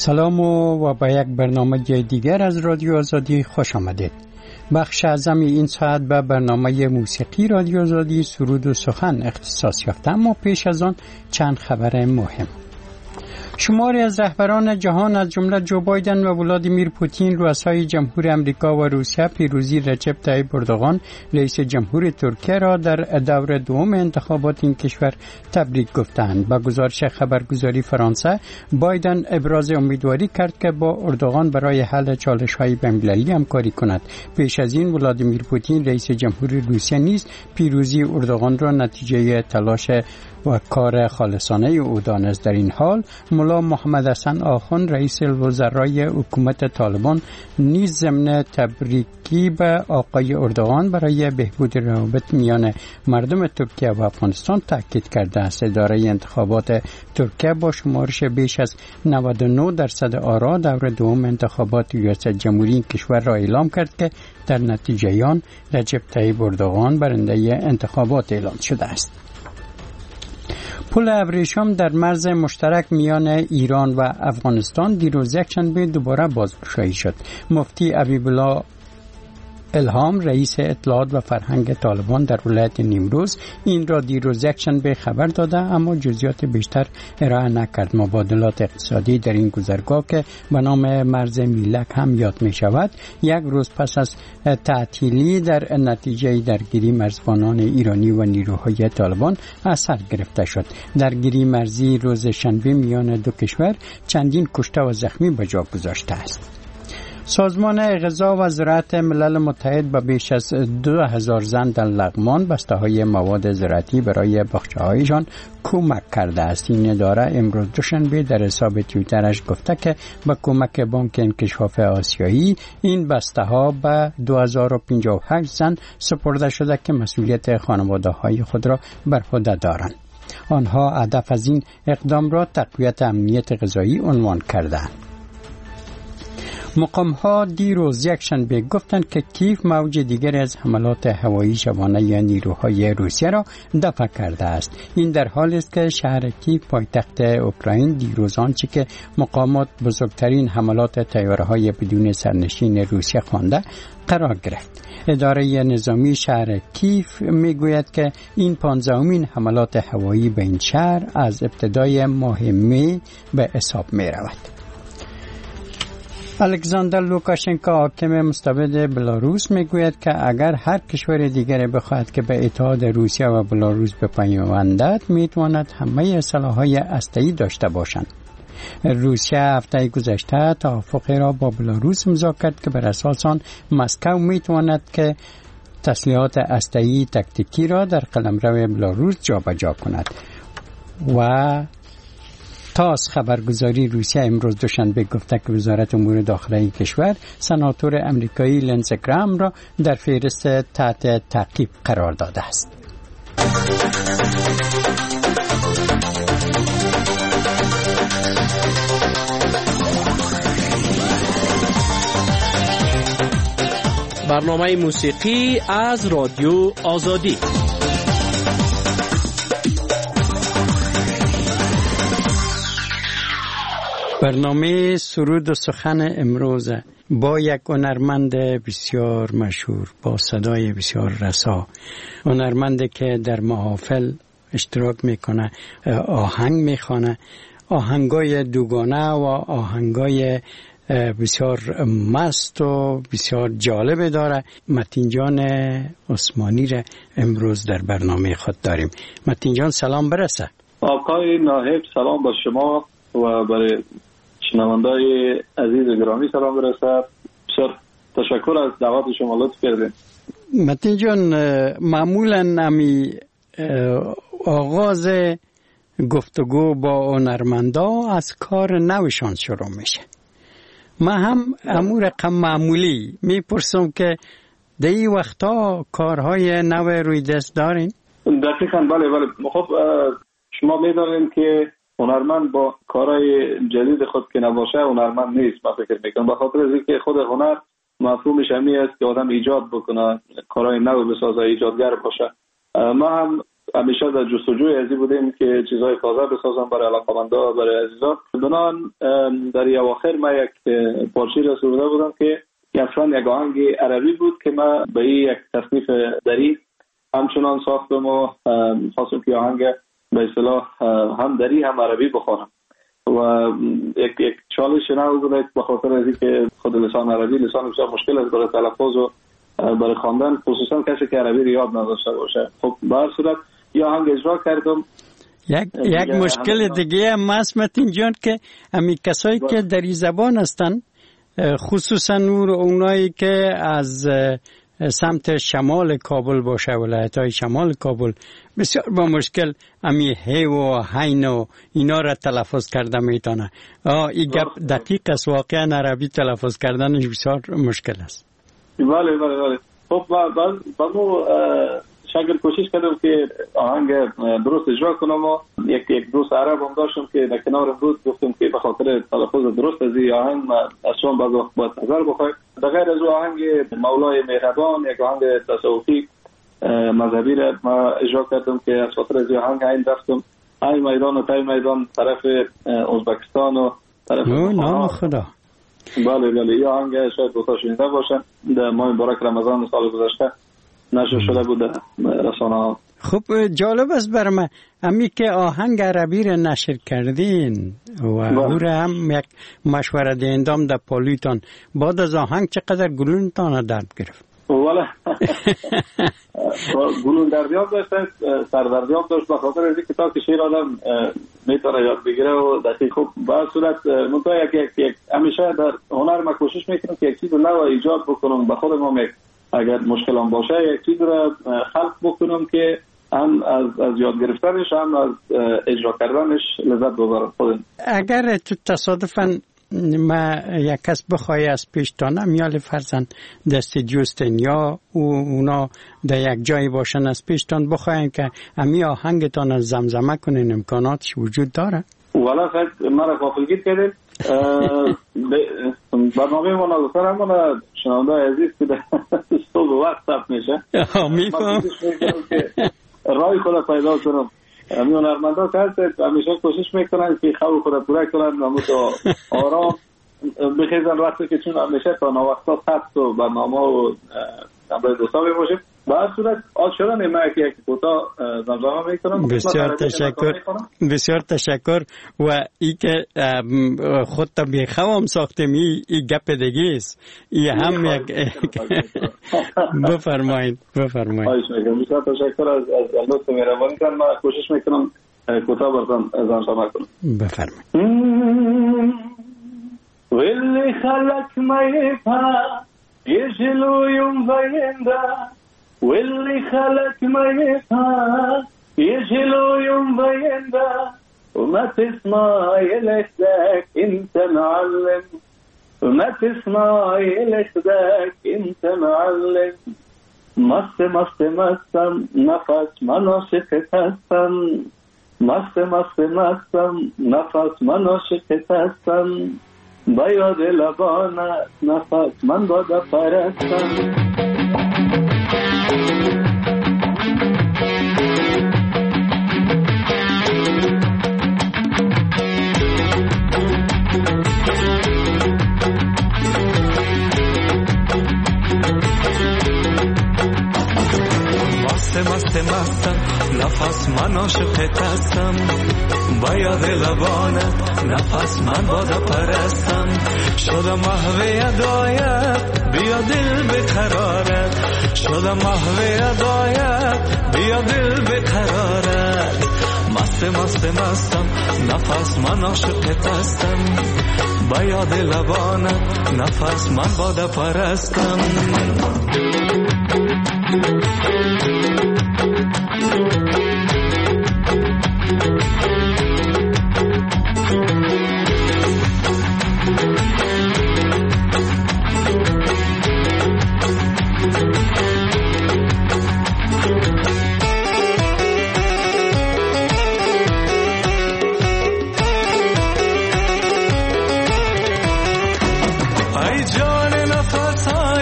سلام و به یک برنامه دیگر از رادیو آزادی خوش آمدید. بخش اعظم این ساعت به برنامه موسیقی رادیو آزادی سرود و سخن اختصاص یافته، اما پیش از آن چند خبر مهم. شماری از رهبران جهان از جمله جو بایدن و ولادیمیر پوتین رؤسای جمهور امریکا و روسیه پیروزی رجب طیب اردوغان رئیس جمهور ترکیه را در دور دوم انتخابات این کشور تبریک گفتند. با گزارش خبرگزاری فرانسه، بایدن ابراز امیدواری کرد که با اردوغان برای حل چالش‌های بین‌المللی همکاری کند. پیش از این ولادیمیر پوتین رئیس جمهور روسیه نیز پیروزی اردوغان را نتیجه تلاش و کار خالصانه او دانست. در این حال ملا محمد حسن آخوند رئیس الوزرای حکومت طالبان نیز ضمن تبریکی به آقای اردوغان برای بهبود روابط میان مردم ترکیه و افغانستان تاکید کرده است. اداره انتخابات ترکیه با شمارش بیش از 99% آرا دور دوم انتخابات ریاست جمهوری کشور را اعلام کرد که در نتیجه آن رجب طیب اردوغان برنده انتخابات اعلام شده است. پل ابریشم در مرز مشترک میان ایران و افغانستان دیروز یکشنبه دوباره بازگشایی شد. مفتی حبیبالله الهام رئیس اطلاعات و فرهنگ طالبان در ولایت نیمروز این را دیروز یکشنبه خبر داده، اما جزئیات بیشتر ارائه نکرد. مبادلات اقتصادی در این گذرگاه که به نام مرز میلک هم یاد می شود، یک روز پس از تعطیلی در نتیجه درگیری مرزبانان ایرانی و نیروهای طالبان اثر گرفته شد. درگیری مرزی روز شنبه میان دو کشور چندین کشته و زخمی به جا گذاشته است. سازمان غذا و زراعت ملل متحد به بیش از 2000 زن در لغمان بسته‌های مواد زراعتی برای باغچه‌هایشان کمک کرده است. این اداره امروز دوشنبه در حساب توییترش گفته که با کمک بانک انکشاف آسیایی این بسته‌ها به 2058 زن سپرده شده که مسئولیت خانواده‌های خود را بر عهده دارند. آنها هدف از این اقدام را تقویت امنیت غذایی عنوان کردند. مقام‌ها دیروز یکشنبه گفتند که کیف موج دیگر از حملات هوایی شبانه نیروهای روسیه را دفع کرده است. این در حالی است که شهر کیف پایتخت اوکراین دیروز آنچه که مقامات بزرگترین حملات طیاره‌های بدون سرنشین روسیه خوانده قرار گرفت. اداره نظامی شهر کیف میگوید که این 15مین حملات هوایی به این شهر از ابتدای ماه می به حساب می رود. الکساندر لوکاشنکو حاکم مستبد بلاروس میگوید که اگر هر کشور دیگری بخواهد که به اتحاد روسیه و بلاروس بپیوندد میتواند همه سلاح‌های هسته‌ای داشته باشند. روسیه هفته گذشته توافقی را با بلاروس امضا کرد که بر اساس آن مسکو میتواند که تسلیحات هسته‌ای تاکتیکی را در قلمرو بلاروس جابجا کند. و تاس خبرگزاری روسیه امروز دوشنبه گفته که وزارت امور داخلی کشور سناتور امریکایی لنزی گرام را در فهرست تحت تعقیب قرار داده است. برنامه موسیقی از رادیو آزادی. برنامه سرود و سخن امروز با یک هنرمند بسیار مشهور با صدای بسیار رسا، هنرمندی که در محافل اشتراک میکنه، آهنگ میخوانه، آهنگای دوگانه و آهنگای بسیار مست و بسیار جالب داره. متین جان عثمانی را امروز در برنامه خود داریم. متین جان سلام برسه. آقای ناهب سلام با شما و برای شنوندای عزیز گرامی سلام برسد. بسیار تشکر از دعوت شما، لطف کردین. متین جان، معمولا همی آغاز گفتگو با هنرمندا از کار نوشان شروع میشه. من هم امور رقم معمولی میپرسم که در این وقتا کارهای نو روی دست دارین؟ دقیقاً بله. خب شما میدانید که هنرمند با کارهای جدید خود که نباشه هنرمند نیست. من فکر میکنم به خاطر اینکه خود هنر مفهومش همین است که آدم ایجاد بکنه، کارهای نو بسازه، ایجادگر باشه. ما هم همیشه در جستجوی ازی بودیم که چیزهای تازه بسازم برای علاقمندا، برای عزیزان. بنابراین در اواخر ما یک پارچه را سروده بودم که اصلا یک آهنگ عربی بود که ما به یک تصنیف دری همچنان ساختم و خواستم که آهنگ به اصطلاح هم دری هم عربی بخوانم و یک چالش نو بود به خاطر از اینکه خود لسان عربی لسان بسیار مشکل است برای تلفظ و برای خواندن، خصوصا کسی که عربی یاد نداشته باشه. خب به هر صورت یا آهنگ اجرا کردم. یک مشکل دیگه هم مسمتین جان که همین کسایی که دری زبان هستن، خصوصا اونایی که از سمت شمال کابل باشه، ولایت‌های شمال کابل، بسیار با مشکل امی هی و هین و اینا را تلفظ کرده میتونه. این گپ دقیق است، واقعا عربی تلفظ کردنش بسیار مشکل است. بله. خب بعد شاگر کوشش کردم که آهنگ درست اجرا کنم و یک دوست عرب هم داشتم که در کنارم بود. گفتم که به خاطر تلفظ درست از این آهنگ از شما بعض وقت باید نظر بخواید. در غیر از آهنگ مولای مهربان، یک آهنگ تصوفی مذهبی را ما اجرا کردم که از خاطر از آهنگ این رفتم ای میدان و تای میدان طرف ازبکستان و طرف نام خدا. بله این آهنگ شاید دوتا شنیده باشن. در ماه مبارک رمضان سال گذشته نشر شده بود رسانه ها. خب جالب است برای من امی که آهنگ عربی را نشر کردین و او را هم یک مشوره دهندام در پالیتان، بعد از آهنگ چقدر گلونتان درد گرفت؟ والا گلون دردیاب داشت، سردردیاب داشت به خاطر از اینکه تا که شیر آدم میتونه یاد بگیره و دقیق. خوب به صورت منطقه یک همیشه در هنر ما کوشش میکنم که یک چیز نو ایجاد بکنم به خودم، اگر مشکل هم باشه یک چیز را خلق بکنم که هم از یاد گرفتنش هم از اجرا کردنش لذت ببرم خودم. اگر تو تصادفاً ما یک کس بخواه از پیشتانه میال فرزن دست جوستن یا اونا در یک جایی باشن از پیشتان بخواهیم که امی آهنگتان از زمزمه کنین، امکاناتش وجود داره؟ والا خیلی مرا غافلگیر کردیم. برنامه ما نگفتن همون شنونده عزیز که در صبح وقت ثبت میشه. میفهم رای خود پیدا کنم. همیون هنرمندا که هست همیشه کوشش میکنن که خواب خود پوره کنن و متو آرام بخیزن وقتی که چون همیشه تا نوقتا ثبت و برنامه و نمبر دوستا باشیم. به هر صورت آج شدن ما یک کوتا زمزمه میکنم. بسیار تشکر و ای که خود تا بیخوام ساختیم ای گپ دیگه است. ای هم یک بفرمایید. بسیار تشکر از لطف مهربانی کردن. ما کوشش میکنم کوتا براتون زمزمه کنم. بفرمایید. ولی خلق میپا یجلویم وینده واللي خلق ما يفهم يجلو يوم بينده وما تسمع يلحدك انت معلم وما تسمع يلحدك انت معلم مست نفس مناشق تستم مست نفس مناشق تستم بیاد لبانه نفس من بادا پرستم. مستم نفس من عاشقت هستم با یاد لبانت نفس من بادا پرستم شدم محو یدایت بیا دل بقرارت شدم محو یدایت بیا دل بقرارت مستم نفس من عاشقت هستم با یاد لبانت نفس من بادا پرستم.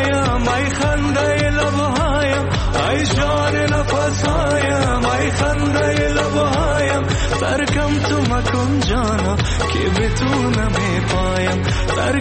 ای جان نفس هایم ای خنده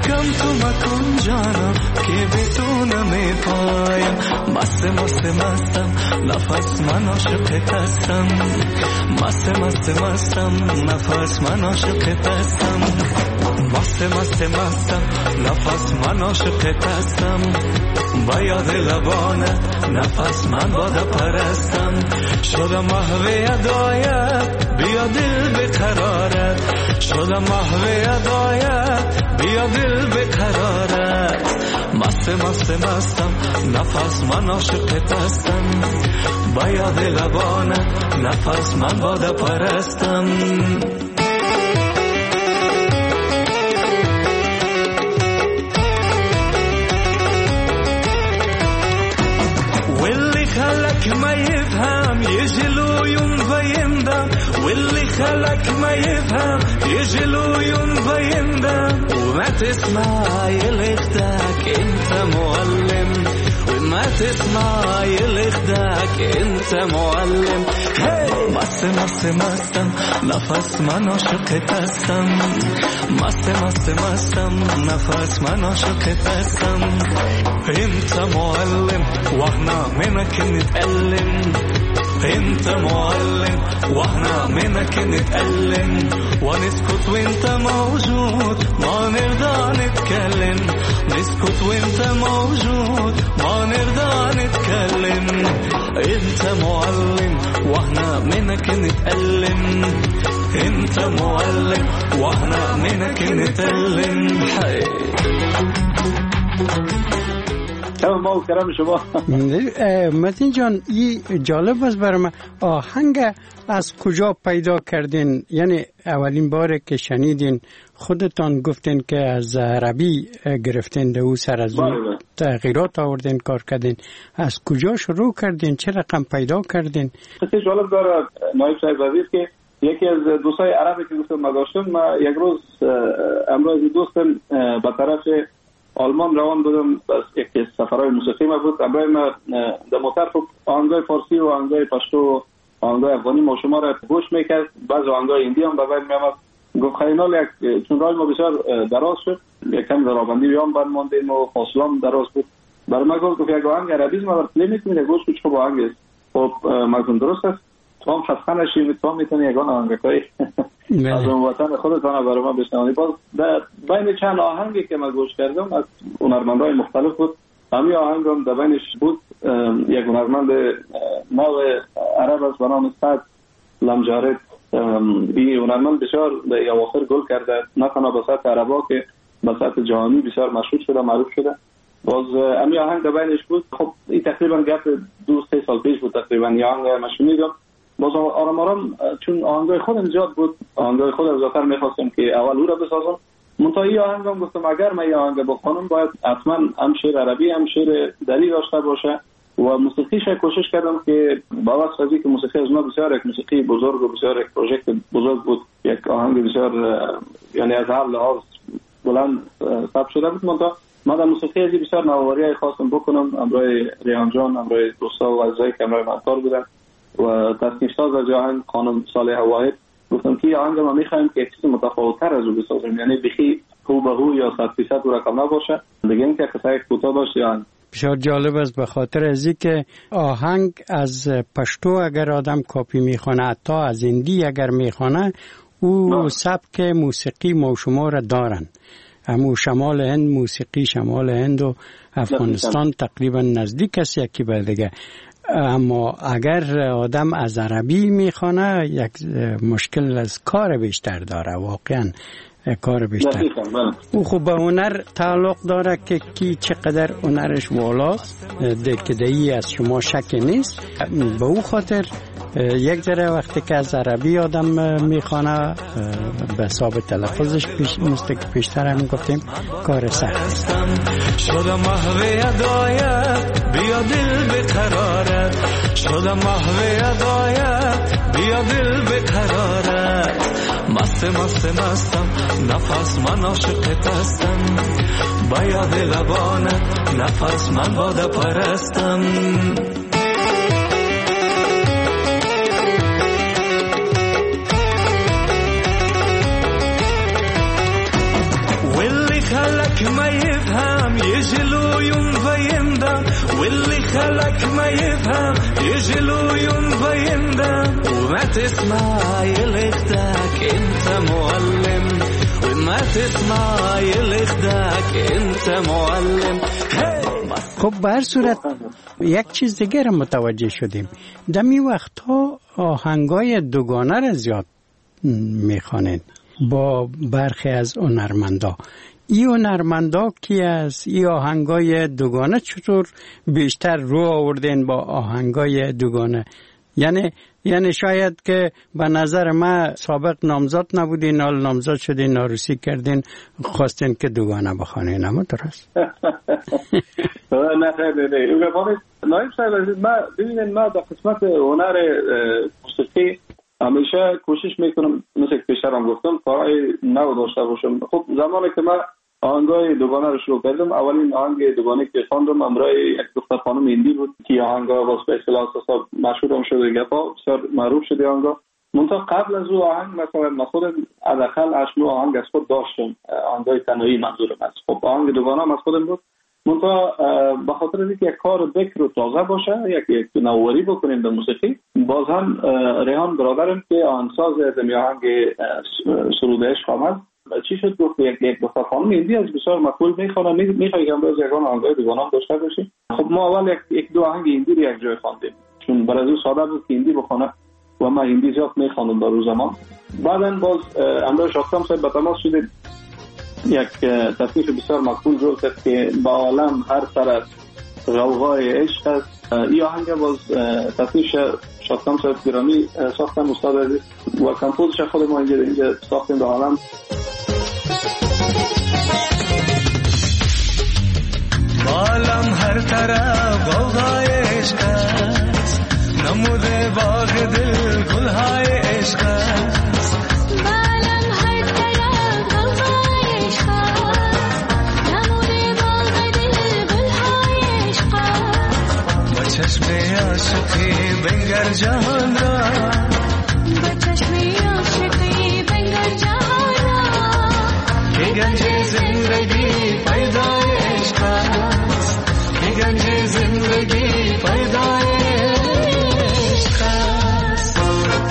کم تو مکن جانا که بتونم پایم. مست مست مستم نفس من عاشقت هستم. مست مست مستم نفس من عاشقت هستم. مست مست مستم نفس من عاشقت هستم. با یاد لبانت نفس من بادا پرستم. شدم محو ادایت بیا دل بقرارت. شدم محو ادایت بیا دل بقرارت. مست مست مستم نفس من عاشقت هستم. با یاد لبانت نفس من بادا پرستم. خلق ما يفهم يجلو ينفيندم. واللي خلق ما يفهم يجلو ينفيندم. وما تسمع يلخدك انت معلم. وما تسمع يلخدك انت معلم. مست مست مستم نفس من عاشقت هستم. مست مست مستم نفس من عاشقت هستم. انت معلم واحنا منك نتألم. انت معلم واحنا منك نتألم. ونسكت وانت موجود ما نرضى نتكلم. نسكت وانت موجود ما نرضى نتكلم. انت معلم واحنا منك نتألم. انت معلم واحنا منك نتألم. ما کرم شما. متین جان این جالب است برای من. آهنگ از کجا پیدا کردین؟ یعنی اولین بار که شنیدین خودتان گفتین که از عربی گرفتین ده او سر از اون تغییرات آوردین کار کردین. از کجا شروع کردین؟ چه رقم پیدا کردین؟ خیلی جالب داره نایب صاحب عزیز که یکی از دوستای عربی که گفتم ما داشتم، یک روز امروز دوستم به طرف آلمان روان بودم. بس یک سفرهای موسیقی ما بود. امروز ما در موتر آهنگای فارسی و آهنگای پشتو و آهنگای افغانی ما شما را گوش میکرد. بعض آهنگای هندی هم به بین میامد. گفت خیلی یک چون راه ما بسیار دراز شد، یکم در رابندی بیام بند ماندیم و فاصله هم دراز بود. برای ما گفت یک آهنگ عربی ما را پلی میکنید گوش کچ خوب آهنگ است. خب مردم درست است. تو هم خسته نشید، تو هم میتونی یگان آهنگای از اون وطن خودتان برای ما بشنوید. باز در بین چند آهنگی که من گوش کردم از هنرمندای مختلف بود. همین آهنگ هم در بینش بود یک هنرمند نو عرب است به نام سعد لمجارد. این هنرمند بسیار در اواخر گل کرده، نه تنها به سطح عربا که به سطح جهانی بسیار مشهور شده، معروف شده. باز همین آهنگ در بینش بود. خب این تقریبا گپ 2-3 سال پیش بود تقریبا این آهنگ من شنیدم. باز آرام آرام چون آهنگای خودم زیاد بود، آهنگای خودم زیادتر میخواستم که اول او را بسازم. منتهی آهنگم گفتم اگر من این آهنگ بخونم باید حتما هم شعر عربی هم شعر دری داشته باشه و موسیقیش کوشش کردم که با واسطه از اینکه موسیقی از ما بسیار یک موسیقی بزرگ و بسیار یک پروژکت بزرگ بود، یک آهنگ بسیار یعنی از هر لحاظ بلند ثبت شده بود. من در موسیقی از بسیار نوآوری خواستم بکنم. امروی ریحان جان، امروی دوستا و عزیزایی که امروی منطور بودن و تصنیف ساز از آهنگ خانم صالحه واحد گفتم که آهنگ ما میخوایم که یک چیز متفاوت‌تر از او بسازیم، یعنی بخی هو به هو یا 100% او رقم نباشه، دیگه اینکه قصه کوتاه باشه. آهنگ بسیار جالب است به خاطر از اینکه آهنگ از پشتو اگر آدم کاپی میخونه، حتی از هندی اگر میخونه، او سبک موسیقی ما شما را دارن. همو شمال هند، موسیقی شمال هند و افغانستان تقریبا نزدیک است یکی به دیگه. اما اگر آدم از عربی میخونه یک مشکل از کار بیشتر داره، واقعا کار بیشتر. او خب به هنر تعلق داره که کی چقدر هنرش والاست، دکدهی از شما شک نیست. به او خاطر یک ذره وقتی که از عربی آدم میخوانه به حساب تلفظش مثل که پیشتر هم گفتیم کار سخت. شدم محو ادایت بیا دل بقرارت. شدم محو ادایت بیا دل بقرارت. مست مست مستم نفس من عاشقت هستم. با یاد لبانت نفس من بادا پرستم. واللي خلق خلق ما يفهم يجلوين بيندم وما تسمع يلخدك انت معلم وما تسمع يلخدك انت معلم. خب به هر صورت یک چیز دیگر متوجه شدیم، در می وقتها آهنگای دوگانه را زیاد میخوانند با برخی از هنرمندا. این هنرمندا کی است؟ این آهنگای دوگانه چطور بیشتر رو آوردین با آهنگای دوگانه؟ یعنی شاید که به نظر من سابق نامزد نبودین، حال نامزد شدین، عروسی کردین، خواستین که دوگانه بخوانین، اما درست؟ نه خیلی نایب صاحب عزیز، ببینید ما در قسمت هنر موسیقی همیشه کوشش میکنم مثل که پیشتر هم گفتم کارهای نو داشته باشم. خب زمانی که من آهنگای دوگانه رو شروع کردم، اولین آهنگ دوگانه که خواندم امرای یک دختر خانم هندی بود که آهنگا باز به اصطلاح مشهور هم شده، گپا بسیار معروف شده آهنگا. منتها قبل از او آهنگ مثلا من خودم حداقل 8-9 آهنگ از خود داشتم، آهنگای تنهایی منظورم است. خب آهنگ دوگانه هم از خودم بود، منتها به خاطر اینکه یک کار بکر و تازه باشه، یک نوآوری بکنیم در موسیقی، باز هم ریحان برادرم که آهنگساز از آهنگ سرود عشق آمد، چی شد گفت یک دختر خانم هندی از بسیار مقبول میخوانه، میخوای که امروز یکان آهنگای دوگانه هم داشته باشیم. خب ما اول یک دو آهنگ هندی رو یک جای خواندیم، چون برای او ساده بود که هندی بخونه و ما هندی زیاد میخواندم در روز زمان. بعداً باز امروز شاکتم صاحب به تماس شدید، یک تصنیف بسیار مقبول رو کرد که با عالم هر طرف غوغای عشق است. این آهنگ باز تصنیف شاکتم صاحب گرامی ساختم استاد عزیز و کمپوزش خود ما اینجا ساختیم با عالم. با عالم هر طرف غوغای عشق است، نموده باغ دل گلهای عشق است. چشم عاشقی بنگر جهان را، با چشم عاشقی بنگر جهان را، که گنج زندگی پیدای عشق است، که گنج زندگی پیدای عشق است.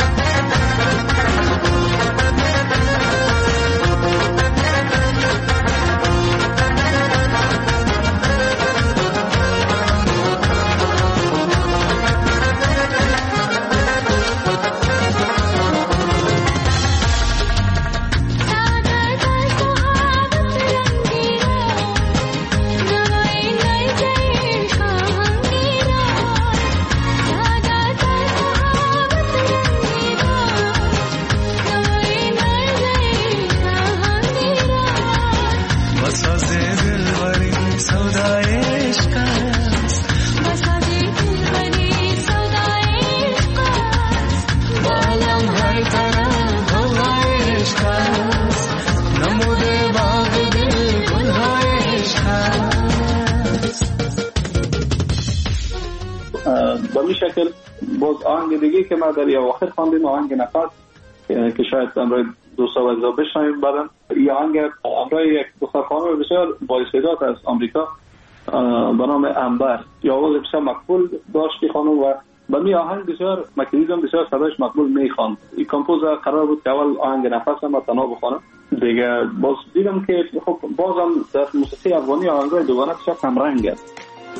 به این شکل باز آهنگ دیگه که ما در اواخر خواندیم آهنگ نفس که شاید امروز دوستا و عزیزا بشنویم بعداً. این آهنگ امروز یک دختر خانم بسیار بااستعداد از آمریکا به نام انبر، یا آواز بسیار مقبول داشت خانم و به می آهنگ بسیار مکریزم بسیار صداش مقبول میخواند. این کمپوزر قرار بود که اول آهنگ نفس هم تنها بخوانم دیگه، باز دیدم که خب بازم در موسیقی افغانی آهنگای دوگانه بسیار کم رنگ است.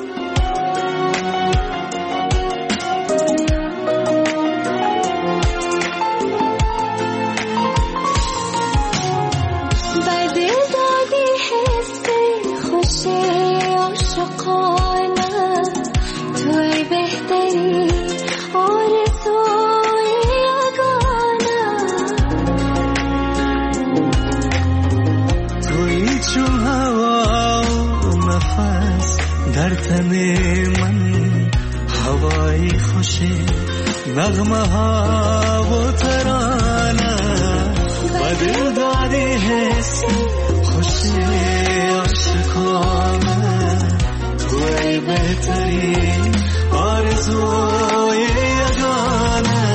در تن من هوای خوشی نغمه ها و ترانه و دل دادی حسی خوشی عاشقانه، توی بهترین آرزوی یگانه.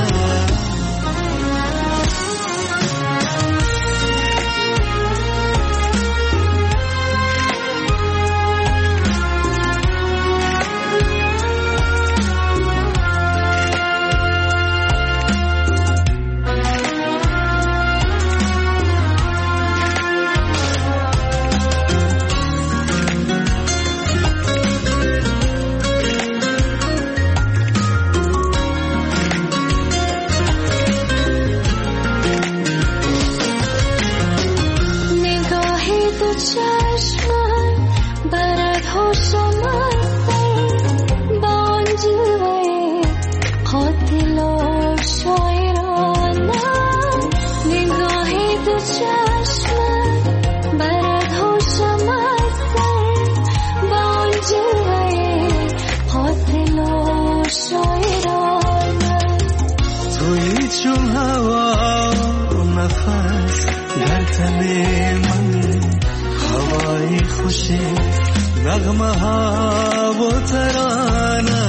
قاتل و شاعرانه نگاهی تو چشمت برد هوشم از سر با اون جلوه قاتل و شاعرانه توی چون هوا نفس در تن من هوای خوشی نغمه ها و ترانه.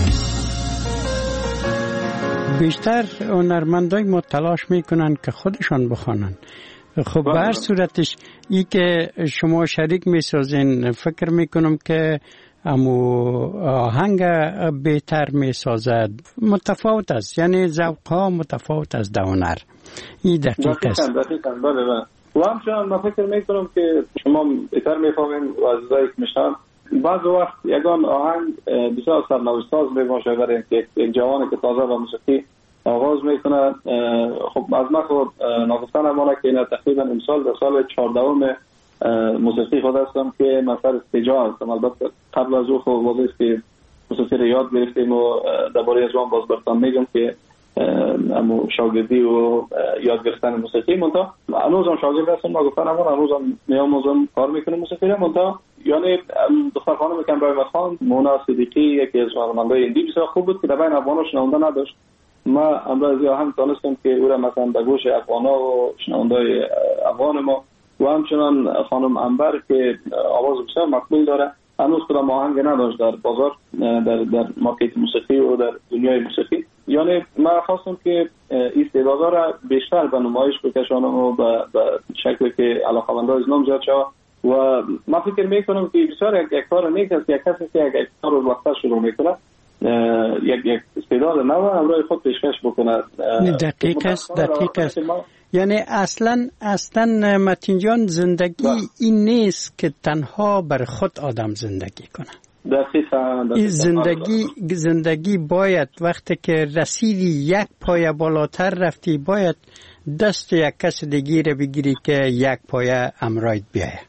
بیشتر هنرمندای ما تلاش میکنن که خودشان بخوانن. خب به هر صورتش ای که شما شریک میسازین فکر میکنم که امو آهنگ بهتر میسازد متفاوت است، یعنی ذوق‌ها متفاوت است در هنر. این دقیق است. دقیقاً بله. و همچنان من فکر میکنم که شما بهتر میفهمین و عزیزایی که میشنن بعض وقت یگان آهنگ بسیار سرنوشت‌ساز میباشه برای یک جوانی که تازه با موسیقی آغاز میکنه. خب از من خود ناگفتن امانه که این تقریبا امسال در سال 14 موسیقی خود هستم که من سر استجاع هستم. البته قبل از او خب واضح که موسیقی رو یاد گرفتیم و درباره از آن باز برتان میگم که امو شاگردی و یاد گرفتن موسیقی منتها هنوزم شاگرد هستم. ناگفتن امانه هنوزم میاموزم کار میکنم موسیقی رو. منتها یعنی دختر خانم کمرای خان مونا صدیقی یکی از هنرمندای هندی بسیار خوب بود که در بین افغانا شنونده نداشت. ما امروز هم دانستم که او را مثلا به گوش افغانا و شنوندای افغان ما و همچنان خانم انبر که آواز بسیار مقبول داره هنوز کدام آهنگ نداشت در بازار، در مارکت موسیقی و در دنیای موسیقی. یعنی من خواستم که استعدادها را بیشتر به نمایش بکشانم و به شکلی که علاقه‌مندان از نام زیاد شود. و من فکر میکنم که بسیار یک کار نیک است یک کسی که یک کار رو وقتا شروع میکنه یک استعداد نو امروز خود پیشکش بکنه. دقیق است. یعنی اصلا متین جان زندگی این نیست که تنها بر خود آدم زندگی کنه. این زندگی باید وقتی که رسیدی یک پایه بالاتر رفتی باید دست یک کس دیگه رو بگیری که یک پایه امراید بیایه.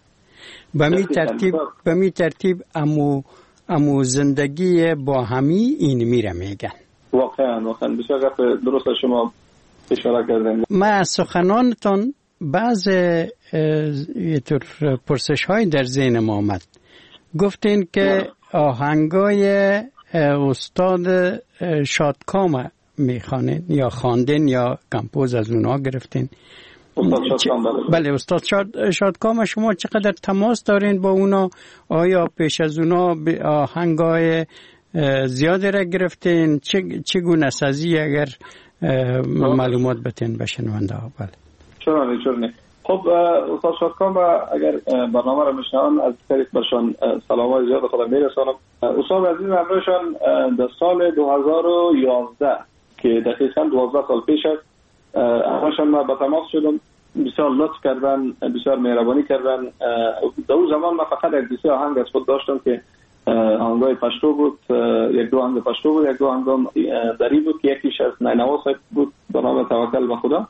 به می ترتیب امو زندگی با همی این میره میگن. واقعا بسیار درست شما اشاره کردین. من سخنانتان بعض یه طور پرسش های در ذهن ما آمد. گفتین که آهنگای استاد شادکام میخوانین یا خواندین یا کمپوز از اونا گرفتین؟ بله استاد شادکام شما چقدر تماس دارین با اونا؟ آیا پیش از اونا آهنگای زیاده را گرفتین؟ چگونه سازی اگر معلومات بتین به شنونده ها؟ بله چرا خب استاد شادکام اگر برنامه را میشنون از طریق برشان سلامای زیاد خودم میرسانم. استاد عزیز امروزشان در سال 2011 که دقیقاً 12 سال پیش است همشان ما با تماس شدم. بسیار لطف کردن، بسیار مهربانی کردن. در اون زمان من فقط یک دوستی آهنگ از خود داشتم که آهنگای پشتو بود. یک دو آهنگ پشتو بود، یک دو آهنگ دری بود که یکیش از نینوا صاحب بود به نام توکل به خدا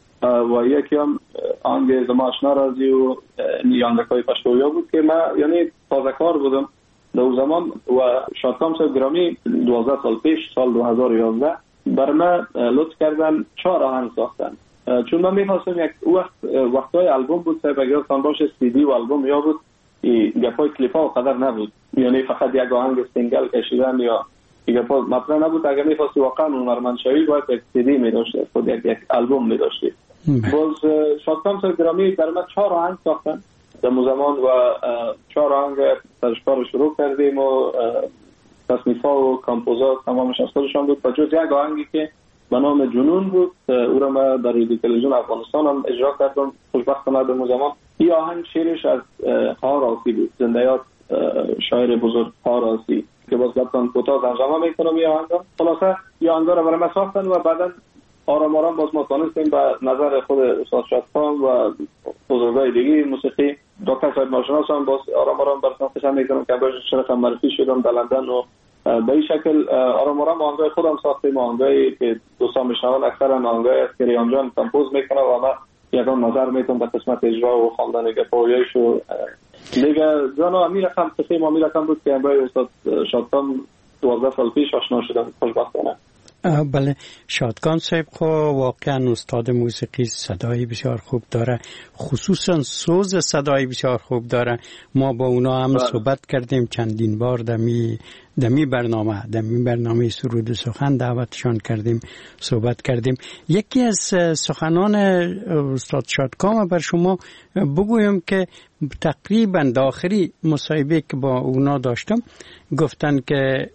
و یکی هم آهنگ زما آشنا رازی و آهنگای پشتویا بود که من یعنی تازه کار بودم در اون زمان. و شادکام صاحب گرامی 12 سال پیش سال 2011 بر من لطف کردن 4 آهنگ ساختن. چون من می‌خواستم یک وقتای آلبوم بود صاحب اگر تان باشه سی دی و آلبوم یا بود گپای کلیپ‌ها قدر نبود، یعنی فقط یک آهنگ سینگل کشیدن یا گپا مطرح نبود. اگر می‌خواستی واقعا هنرمند شوی باید یک سی دی می‌داشتی، خود یک آلبوم می‌داشتی. باز شادکام صاحب گرامی در من 4 آهنگ ساختن در زمان و 4 آهنگ تشکار شروع کردیم و تصنیف‌ها و کامپوزات تمامش از خودشان بود و جز یک آهنگی که به نام جنون بود او را من در رادیو تلویزیون افغانستان هم اجرا کردم. خوشبختانه در زمان این آهنگ شعرش از خاراسی بود، زنده یاد شاعر بزرگ خاراسی که باز لطفاً کوتاه ترجمه میکنم این آهنگ. خلاصه این آهنگ را برای من ساختن و بعدا آرام آرام باز ما تانستیم به نظر خود استاد شادکام و بزرگای دیگه موسیقی دکتر صاحب ناشناس هم باز آرام آرام براتون خدمت میکنم که باز شرف معرفی شدم در لندن و به این شکل آرام آرام آهنگای خودم ساختیم. آهنگایی که دوستان میشنون اکثرا آهنگای از کریان جان کمپوز میکنه و من یکم نظر میتونم به قسمت اجرا و خواندن گپایش و دیگه جانا امیر رقم تقیم امیر رقم بود که با استاد شادکام 12 سال پیش آشنا شدم خوشبختانه. بله، شادکان صاحب واقعا استاد موسیقی صدای بسیار خوب داره، خصوصا سوز صدای بسیار خوب داره. ما با اونا هم صحبت کردیم چندین بار دمی برنامه سرود و سخن دعوتشان کردیم، صحبت کردیم. یکی از سخنان استاد شادکام بر شما بگویم که تقریبا داخلی مصاحبه که با اونا داشتم گفتن که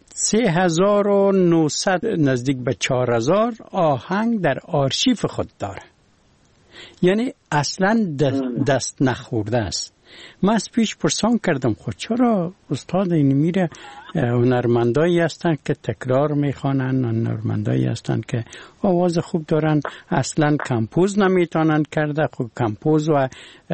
3900 نزدیک به 4000 آهنگ در آرشیف خود داره، یعنی اصلا دست نخورده است. من از پیش پرسان کردم خود چرا استاد این میره؟ هنرمندایی هستن که تکرار میخوانن، هنرمندایی هستن که آواز خوب دارن، اصلا کمپوز نمیتونن کرده. خب کمپوز و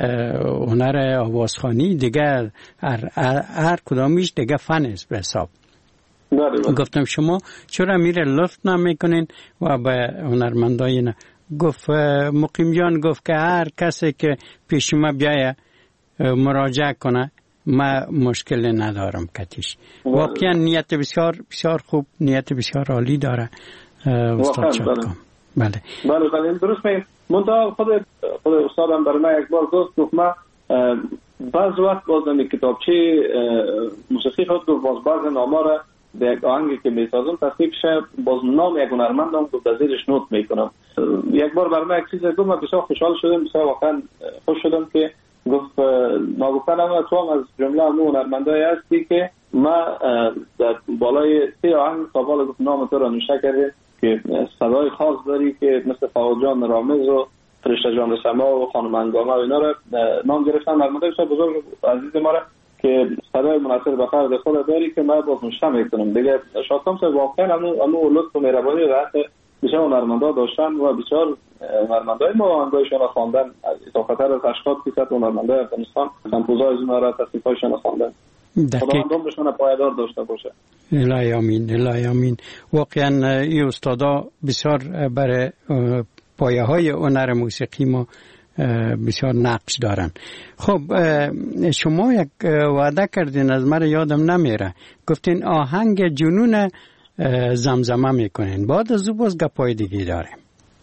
هنر آوازخوانی دیگه هر کدامیش دیگه فن است به حساب. گفتم شما چرا میره لطف نمیکنین و به هنرمندای نه؟ گفت مقیم جان گفت که هر کسی که پیش ما بیایه مراجعه کنه ما مشکل ندارم کتیش. واقعا نیت بسیار بسیار خوب، نیت بسیار عالی داره استاد شادکام. بله درست میگم. منتها خود استادم برای من یک بار گفت ما بعض وقت باز نمی کتابچه موسیقی خود باز بعض نامه را به یک آهنگی که میسازم تصدیق شه باز نام یک هنرمندم گفت در زیرش نوت میکنم. یک بار برای من یک چیز گفت، من بسیار خوشحال شدم، بسیار واقعا خوش شدم که گفت ناگفتنم تو هم از جمله همون هنرمندایی هستی که ما در بالای 3 آهنگ قابل گفت نام تو را نوشته کرده که صدای خاص داری که مثل فاضل جان رامز و فرشته جان سما و خانم انگامه و اینا را نام گرفتن. هنرمندای بسیار بزرگ عزیز ما را که صدای مناسب به فرد خود داری که من باز نوشته میکنم دیگه. شادکام صاحب واقعا همون لطف و مهربانی را بسیار هنرمندا داشتن و بسیار هنرمندای ما آهنگایشان را خواندن. تا خطر از 80% هنرمندای افغانستان کمپوزای از اونها را تصنیفایشان خواندن. خدا عمرشون پایدار داشته باشه. الهی آمین، الهی آمین. واقعا این استادا بسیار برای پایه های هنر موسیقی ما بسیار نقش دارن. خب شما یک وعده کردین از من یادم نمیره، گفتین آهنگ جنون زمزمه میکنین، بعد از او باز گپای دیگه داریم.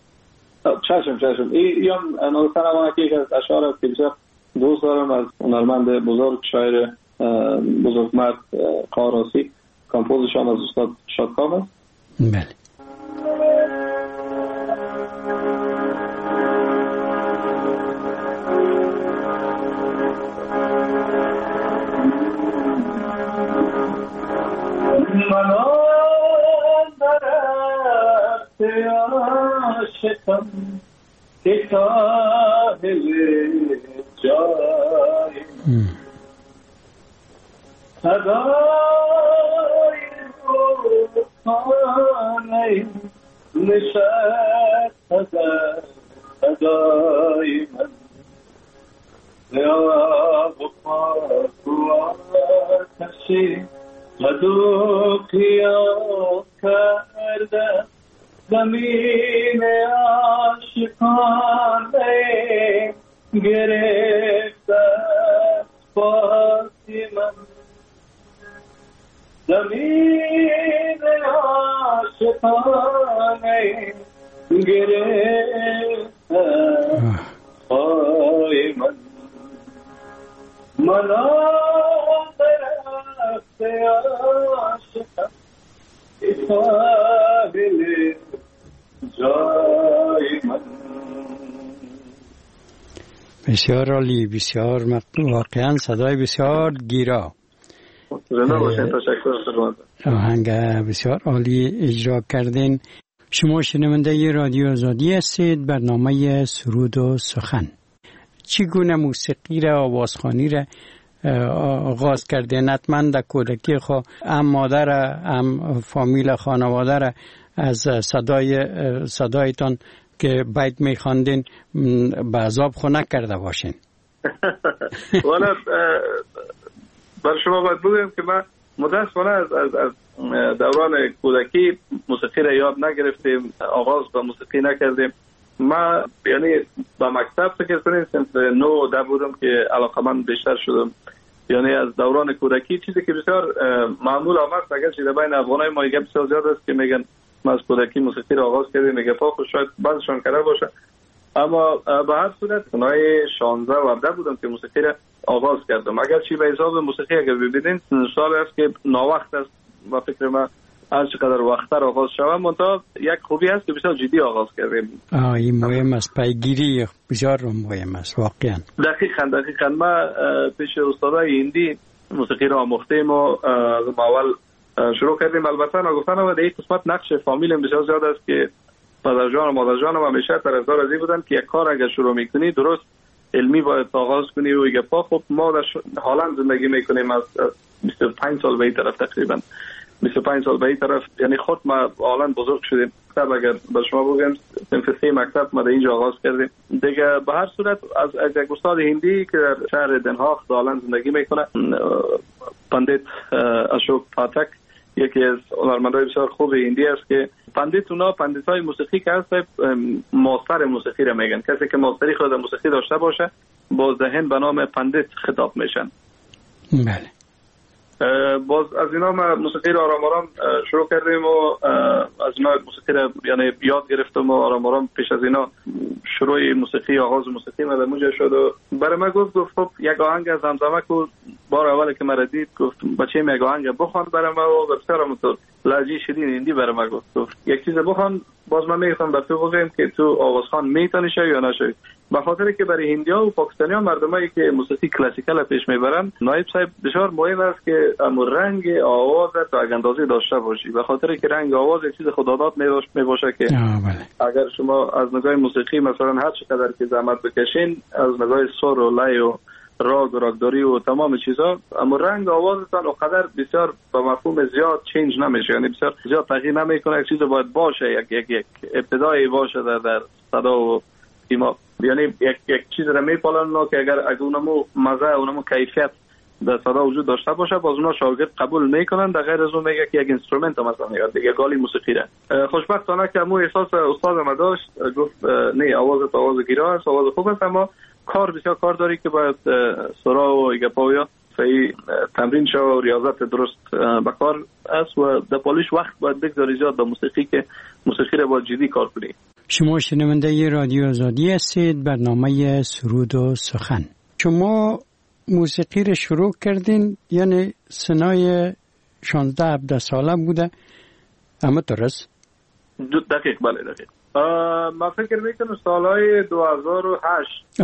چشم یا نوستان ما که یک از اشعار که بسیار دوست دارم از هنرمند بزرگ شاعر بزرگ مرد قاراسی، کمپوزشان از استاد شادکام است. بله. عاشقم که کاهل جای صدای روحانه نشست صدای من یا بخاک و آتشی مدو قیام کرده زمین عاشقانه گرفته پاسی من زمین عاشقانه گرفته پای من منا درخت عاشقم ساحل جای من. بسیار عالی، بسیار واقعا صدای بسیار گیرا. آهنگ بسیار عالی اجرا کردین. شما شنونده رادیو آزادی هستید، برنامه سرود و سخن. چگونه موسیقی را، آوازخوانی را آغاز کردین؟ حتما در کودکی خود هم مادر هم فامیل خانواده را از صدایتان که بیت میخواندین به عذاب خو نکرده باشین؟ والا برای شما باید بگویم که من متاسفانه از دوران کودکی موسیقی را یاد نگرفتیم، آغاز به موسیقی نکردیم. من یعنی با مکتب فکر کنیم صنف 9 و 10 بودم که علاقمند بیشتر شدم. یعنی از دوران کودکی چیزی که بسیار معمول آمد، اگر چیز بین افغانای ما بسیار زیاد است که میگن ما از کودکی موسیقی را آغاز کردیم. میگه پا خود شاید بعضشان کرده باشه، اما به هر صورت سنای 16 و 17 بودم که موسیقی را آغاز کردم. اگر چی به حساب موسیقی اگر ببینید سال است که ناوقت است و فکر من هر چقدر وقتتر آغاز شوم، منتها یک خوبی هست که بسیار جدی آغاز کردیم. این مهم است، پیگیری بسیار مهم است واقعا. دقیقاً ما پیش استادای هندی موسیقی را آموختیم و از اول شروع کردیم. البته نگفتن و در این قسمت نقش فامیل بسیار زیاد است که پدر جان و مادر جان همیشه طرفدار از این بودن که یک کار اگر شروع میکنی درست علمی باید آغاز کنی و اگه پا خب ما در هالند زندگی میکنیم از 25 سال به این طرف، تقریبا 25 سال به این طرف، یعنی خود ما هالند بزرگ شدیم. مکتب اگر به شما بگم صنف 3 مکتب ما در اینجا آغاز کردیم دیگه. به هر صورت از یک استاد هندی که در شهر دنهاغ هالند زندگی میکنه، پندیت اشوک پاتک، یکی از هنرمندای بسیار خوب هندی است که پندیتای موسیقی که هست ماستر موسیقی را میگن. کسی که ماستری خود موسیقی داشته باشه با ذهن به نام پندیت خطاب میشن. بله. باز از اینا ما موسیقی را آرام شروع کردیم و از اینا موسیقی را یعنی یاد گرفتم و آرام پیش از اینا شروع موسیقی، آغاز موسیقی ما در موجه شد و برای من گفت خب یک آهنگ از زمزمه کو. بار اولی که مرا دید گفت بچه یک آهنگ بخوان برای ما و بسیار همونطور لهجه شیرین هندی برای ما گفت یک چیز بخوان. باز من میگفتم به تو بگم که تو آوازخوان میتونی شوی یا نشوی، به خاطر که برای هندی‌ها و پاکستانی‌ها مردمایی که موسیقی کلاسیکال پیش میبرن نایب صاحب بسیار مهم است که رنگ آواز تا یک اندازه داشته باشی، به خاطر که رنگ آواز یک چیز خداداد میباشه که اگر شما از نگاه موسیقی مثلا هر چقدر که زحمت بکشین از نگاه سر و لای و راگداری و تمام چیزا، اما رنگ آوازتان اونقدر بسیار به مفهوم زیاد چینج نمیشه، یعنی بسیار زیاد تغییر نمیکنه. یک چیز باید باشه، یک ابتدایی باشه در صدا و سیما، یعنی یک چیز را میپالن که اگر اونمو مزه اونمو کیفیت در صدا وجود داشته باشه باز اونا شاگرد قبول میکنن. در غیر از اون میگه که یک اینسترومنت مثلا میاد دیگه گالی موسیقی را. خوشبختانه که مو احساس استاد ما داشت، گفت نه آواز گیرا است، آواز خوب است، اما بسیار کار داری که باید سرا و گپاویا صحیح تمرین شو و ریاضت درست بکار است و در پالیش وقت باید بگذاری زیاد به موسیقی که موسیقی را باید جدی کار کنی. شما شنونده رادیو آزادی هستید، برنامه سرود و سخن. شما موسیقی را شروع کردین یعنی سنای 16-17 ساله بوده، اما درست؟ دقیق، بله دقیق. من فکر میکنم سالهای 2008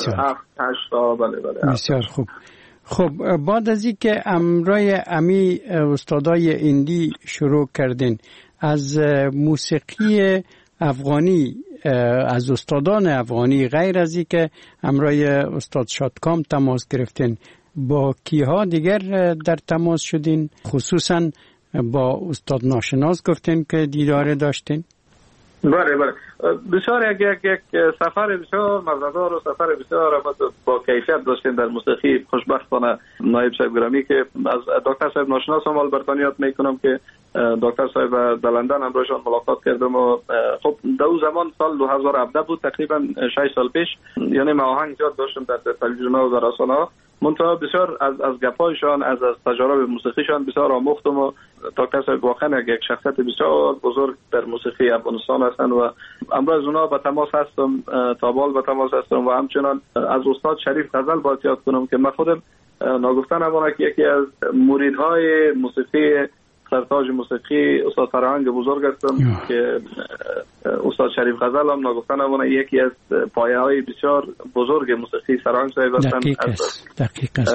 بله. بسیار خوب. خب بعد از این که امرای امی استادای هندی شروع کردین، از موسیقی افغانی، از استادان افغانی غیر از این که امرای استاد شادکام تماس گرفتین، با کیها دیگر در تماس شدین؟ خصوصا با استاد ناشناس گفتین که دیدار داشتین؟ بله بسیار یک سفر بسیار مزه‌دار و سفر بسیار با کیفیت داشتیم در موسیقی. خوشبختانه نایب صاحب گرامی که از دکتر صاحب ناشناس هم البته یاد میکنم که دکتر صاحب در لندن همراهشان ملاقات کردم و خب در اون زمان سال 2017 بود، تقریبا 6 سال پیش، یعنی من آهنگ زیاد داشتم در تلویزیون و در رسانه‌ها، منتها بسیار از گپایشان از تجارب موسیقیشان بسیار آموختم و دکتر صاحب واقعا یک شخصیت بسیار بزرگ در موسیقی افغانستان هستند و امروز اونا به تماس هستم، تابال به تماس هستم و همچنان از استاد شریف غزل باید یاد کنم که من خودم ناگفتن امانه که یکی از مریدهای موسیقی سرتاج موسیقی استاد فرهنگ بزرگ هستم که استاد شریف غزل هم ناگفتن امانه یکی از پایه های بسیار بزرگ موسیقی سرهنگ صاحب هستند. دقیق است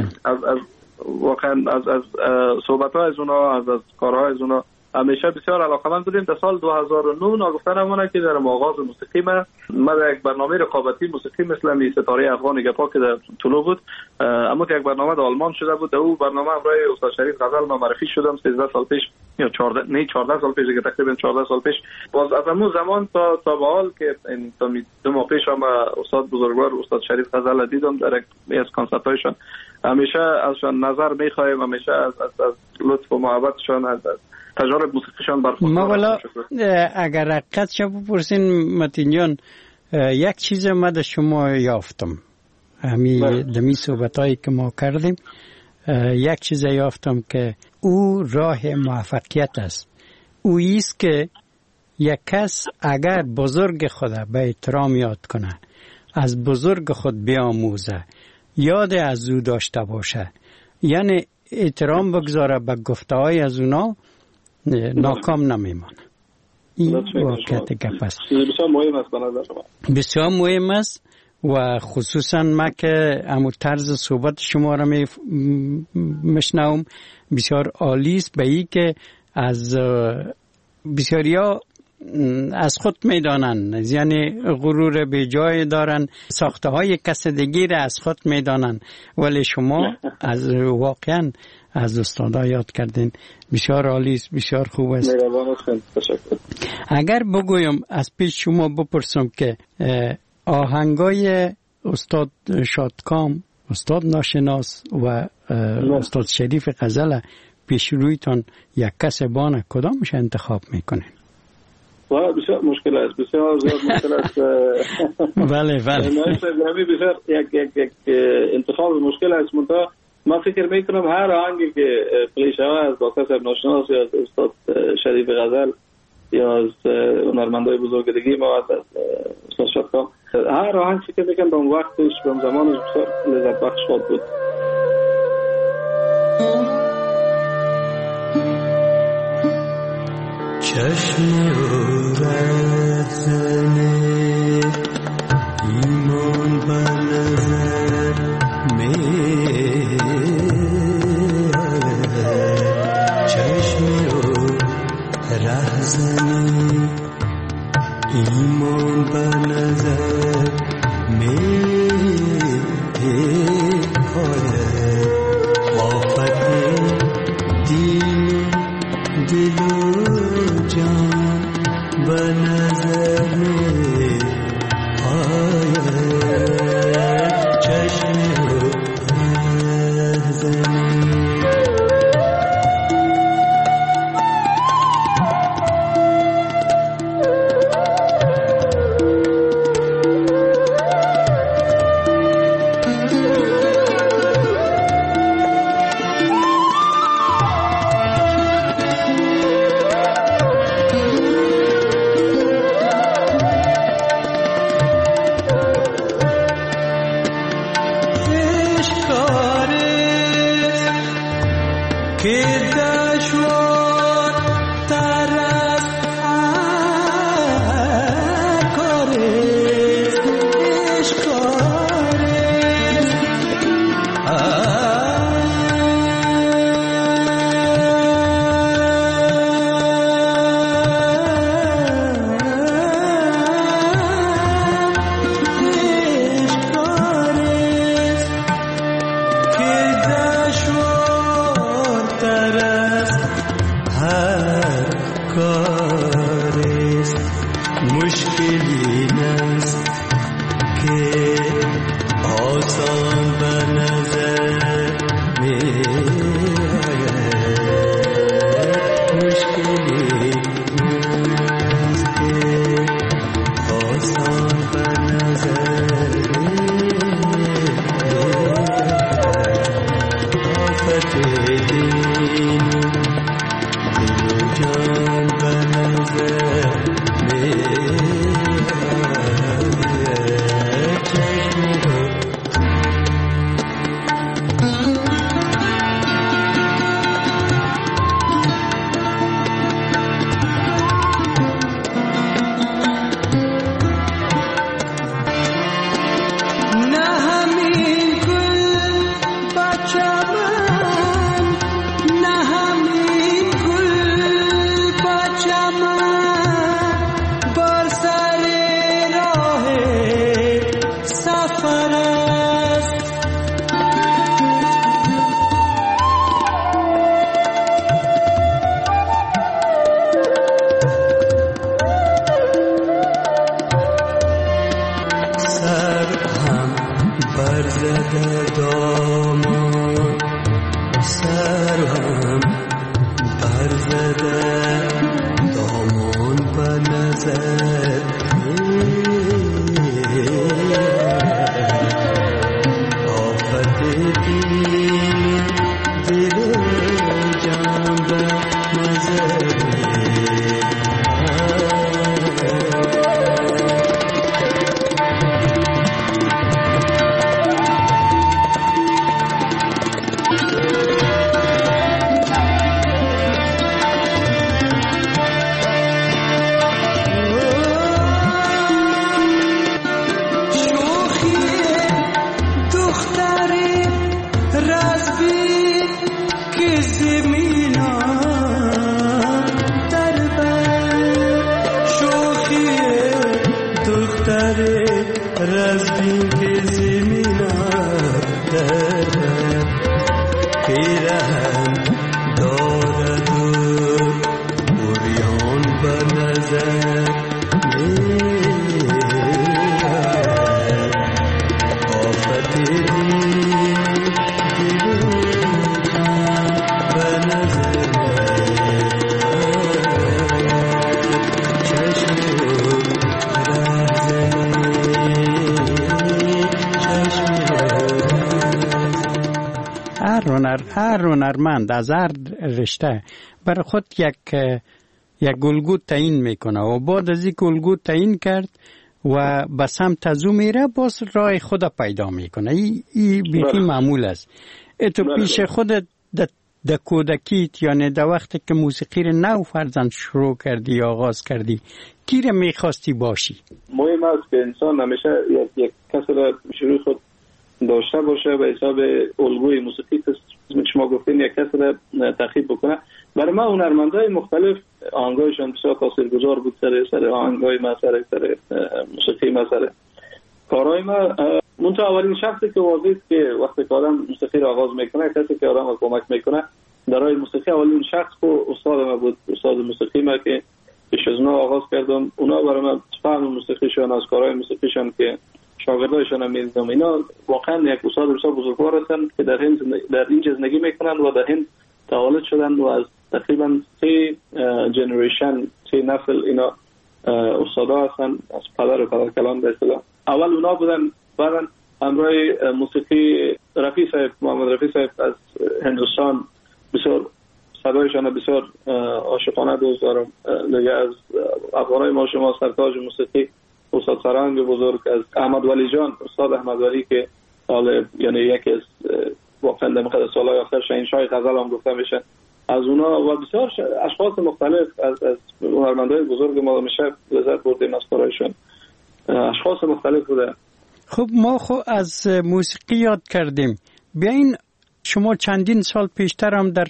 واقعا از صحبت ها از اونا، از کارها از اونا همیشه بسیار علاقه‌مند بودیم. در سال 2009 ناگفتن امانه که در آغاز موسیقی ما در یک برنامه رقابتی موسیقی مثل ستاره افغان گپا که در طلوع بود، اما یک برنامه در آلمان شده بود، در اون برنامه برای استاد شریف غزل ما معرفی شدم 13 سال پیش یا 14 سال پیش، تقریبا 14 سال پیش. باز از همون زمان تا به حال که این 2 ماه پیش هم استاد بزرگوار استاد شریف غزل دیدم در یک از کنسرت‌هایشان. همیشه ازشان نظر می‌خوایم، همیشه از لطف و محبتشان، از تجارب موسیقیشان برخوردار. ما والا اگر حقیقت شو بپرسین متین جان، یک چیز ما در شما یافتم دمی صحبتایی که ما کردیم، یک چیز یافتم که او راه موفقیت است، اویست که یک کس اگر بزرگ خود به احترام یاد کنه، از بزرگ خود بیاموزه، یاد از او داشته باشه، یعنی احترام بگذاره به گفته های از اونا، ناکام نمیمانه. این واقعیت گپ است. بسیار مهم است به نظر شما. بسیار مهم است و خصوصا ما که همون طرز صحبت شما را میشنوم بسیار عالی است، به این که از بسیاریا از خود میدانن، یعنی غرور به جای دارن، ساخته های کس دیگه را از خود میدانن، ولی شما از واقعا از استادا یاد کردین. بسیار عالی است، بسیار خوب است. تشکر. اگر بگویم از پیش شما بپرسم که آهنگای استاد شادکام، استاد ناشناس و استاد شریف غزل پیش رویتان یک کس بانه، کدامش انتخاب میکنین؟ بسیار مشکل است، بسیار زیاد مشکل است. بله بسیار یک انتخاب مشکل است. منتها من فکر میکنم هر آهنگی که پلی شود از با کس ناشناس یا از استاد شریف غزل یا از هنرمندای بزرگ دیگه ما از استاد شادکام، هر آهنگ فکر میکنم به اون وقتش به اون زمانش بسیار لذت بخش خود بود. چشم او رهزنه ایمان به نظر چشم او رهزنه ایمان به نظر آفت دل و جان به نظر آید چشم رهزنه. دل جان به نظر بستر رزمی که زمینم در پیرهن دارد و بریان به نظر آفت هر هنرمند از هر رشته برای خود یک الگو تعیین میکنه و بعد از یک الگو تعیین کرد و به سمت از او میره باز راه خود پیدا میکنه. این بیخی معمول است. تو پیش خودت در کودکیت یعنی در وقتی که موسیقی رو نو فرزند شروع کردی آغاز کردی کی رو میخواستی باشی؟ مهم است که انسان همیشه یک کسی را شروع خود داشته باشه به حساب الگوی موسیقی که شما گفتین یک کسی را تعقیب بکنه. برای ما هنرمندای مختلف آهنگایشان بسیار تاثیرگذار بود سر آهنگای ما سر موسیقی ما سر کارهای ما. منتها اولین شخصی که واضحه که وقتی که آدم موسیقی را آغاز میکنه کسی که آدم را کمک میکنه در راه موسیقی اولین شخص خود استاد ما بود. استاد موسیقی ما که پیش از اونا آغاز کردم اونا برای من فهم موسیقیشون از کارهای موسیقیشون که شاگردایشان هم می‌دیدم اینا واقعا یک استاد بسیار بزرگوار هستند که در اینجا زندگی میکنن و در هند تولد شدن و از تقریبا 3 جنریشن 3 نسل اینا استادا هستن از پدر و پدرکلان به اصطلاح. اول اونا بودن بعدن همراه موسیقی رفیع صاحب محمد رفیع صاحب از هندوستان بسیار صدایشان بسیار عاشقانه دوست دارم. دیگه از افغانای ما شما سرتاج موسیقی استاد سرانگ بزرگ از احمد ولی جان استاد احمد ولی که حالا یعنی یکی از واقعا در مقدار سالهای آخر شاهنشاه غزل هم گفته میشه از اونا و بسیار اشخاص مختلف از هنرمندای بزرگ ما میشه لذت بردیم از کارایشون. اشخاص مختلف بوده. خب ما از موسیقی یاد کردیم. بیاین شما چندین سال پیشتر هم در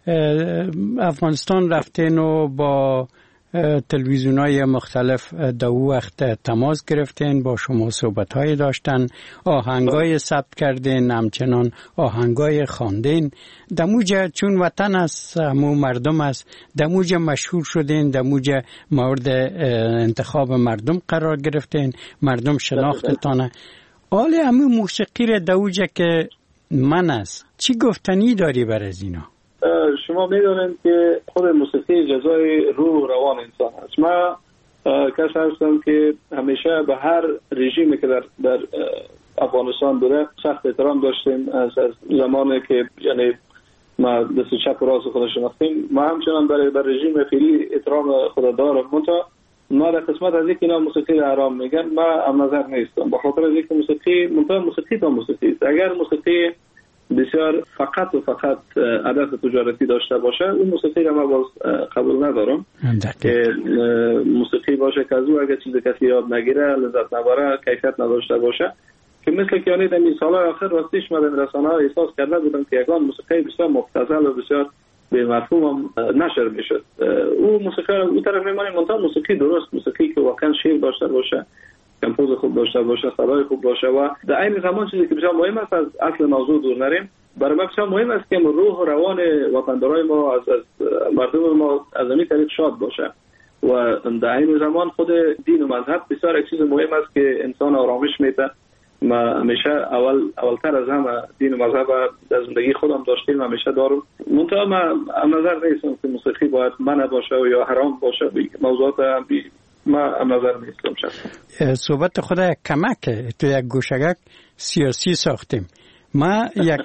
افغانستان رفتین و با تلویزیون‌های مختلف در وقت تماس گرفتین با شما صحبت‌های داشتن آهنگای ثبت کردین همچنان آهنگای خواندین دموجه چون وطن است همو مردم است دموجه مشهور شدین دموجه مورد انتخاب مردم قرار گرفتین مردم شناختتانه. حالا همو موسیقی را دموجه که من است چی گفتنی داری بر از اینا؟ شما میدونید که خود موسیقی جزای روح روان انسان است. من کسی هستم که همیشه به هر رژیمی که در افغانستان بوده سخت احترام داشتیم از زمانی که یعنی ما دست چپ و راست خود شناختیم. ما همچنان برای رژیم فعلی احترام خود دارم. ما در قسمت از اینکه اینا موسیقی را حرام میگن ما هم نظر نیستم به خاطر اینکه موسیقی تا موسیقی است. اگر موسیقی بسیار فقط هدف تجارتی داشته باشه اون موسیقی را من باز قبول ندارم که موسیقی باشه که از او اگر چیز کسی یاد نگیره لذت نبره کیفیت نداشته باشه که مثل که یعنی در این سالهای آخر راستیش من در رسانه ها احساس کرده بودم که یکان موسیقی بسیار مبتذل و بسیار به مفهوم هم نشر میشد. او موسیقی را اون طرف میمانیم منتها موسیقی درست موسیقی که واقعا شعر داشته باشه کمپوز خوب داشته باشه صدای خوب باشه و در این زمان چیزی که بسیار مهم است از اصل موضوع دور نریم برای ما بسیار مهم است که روح و روان وطندارای ما از مردم ما از همین طریق شاد باشه و در این زمان خود دین و مذهب بسیار یک چیز مهم است که انسان آرامش میده. ما همیشه اولتر از همه دین و مذهب در زندگی خودم داشتیم همیشه دارم. منتها من نظر نیستم که موسیقی باید منع باشه و یا حرام باشه موضوعات ما نظر نیستم شخصا. صحبت خود کمک تو یک گوشگک سیاسی ساختیم. ما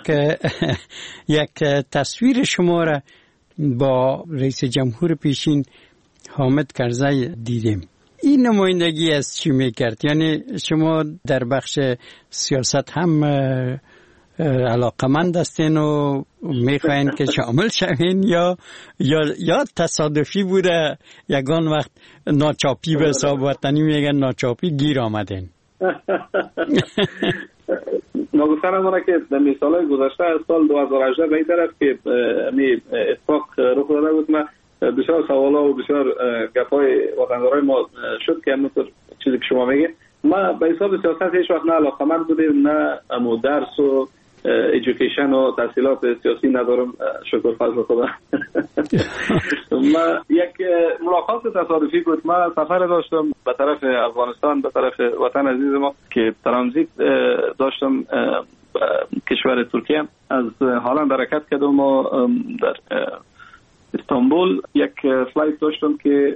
یک تصویر شما را با رئیس جمهور پیشین حامد کرزی دیدیم. این نمایندگی از چی میکرد؟ یعنی شما در بخش سیاست هم علاقمند هستین و میخواین که شامل شوین یا تصادفی بوده یگان وقت ناچاپی به حساب وطنی میگن ناچاپی گیر آمدین؟ نگفتن همونه که در سالهای گذشته از سال 2018 به این طرف که اتفاق رخ داده بود من بسیار سوالا و بسیار گپای وطندارای ما شد که همونطور چیزی که شما میگه ما به حساب سیاست هیچ وقت نه علاقه‌مند بودیم، نه امو درس و ایژوکیشن و تحصیلات سیاسی ندارم، شکر فضل خدا. ما یک ملاقات تصادفی بود. ما سفر داشتم به طرف افغانستان، به طرف وطن عزیز ما که ترانزیت داشتم کشور ترکیه. از هلند حرکت کردم و در استانبول یک فلایت داشتم که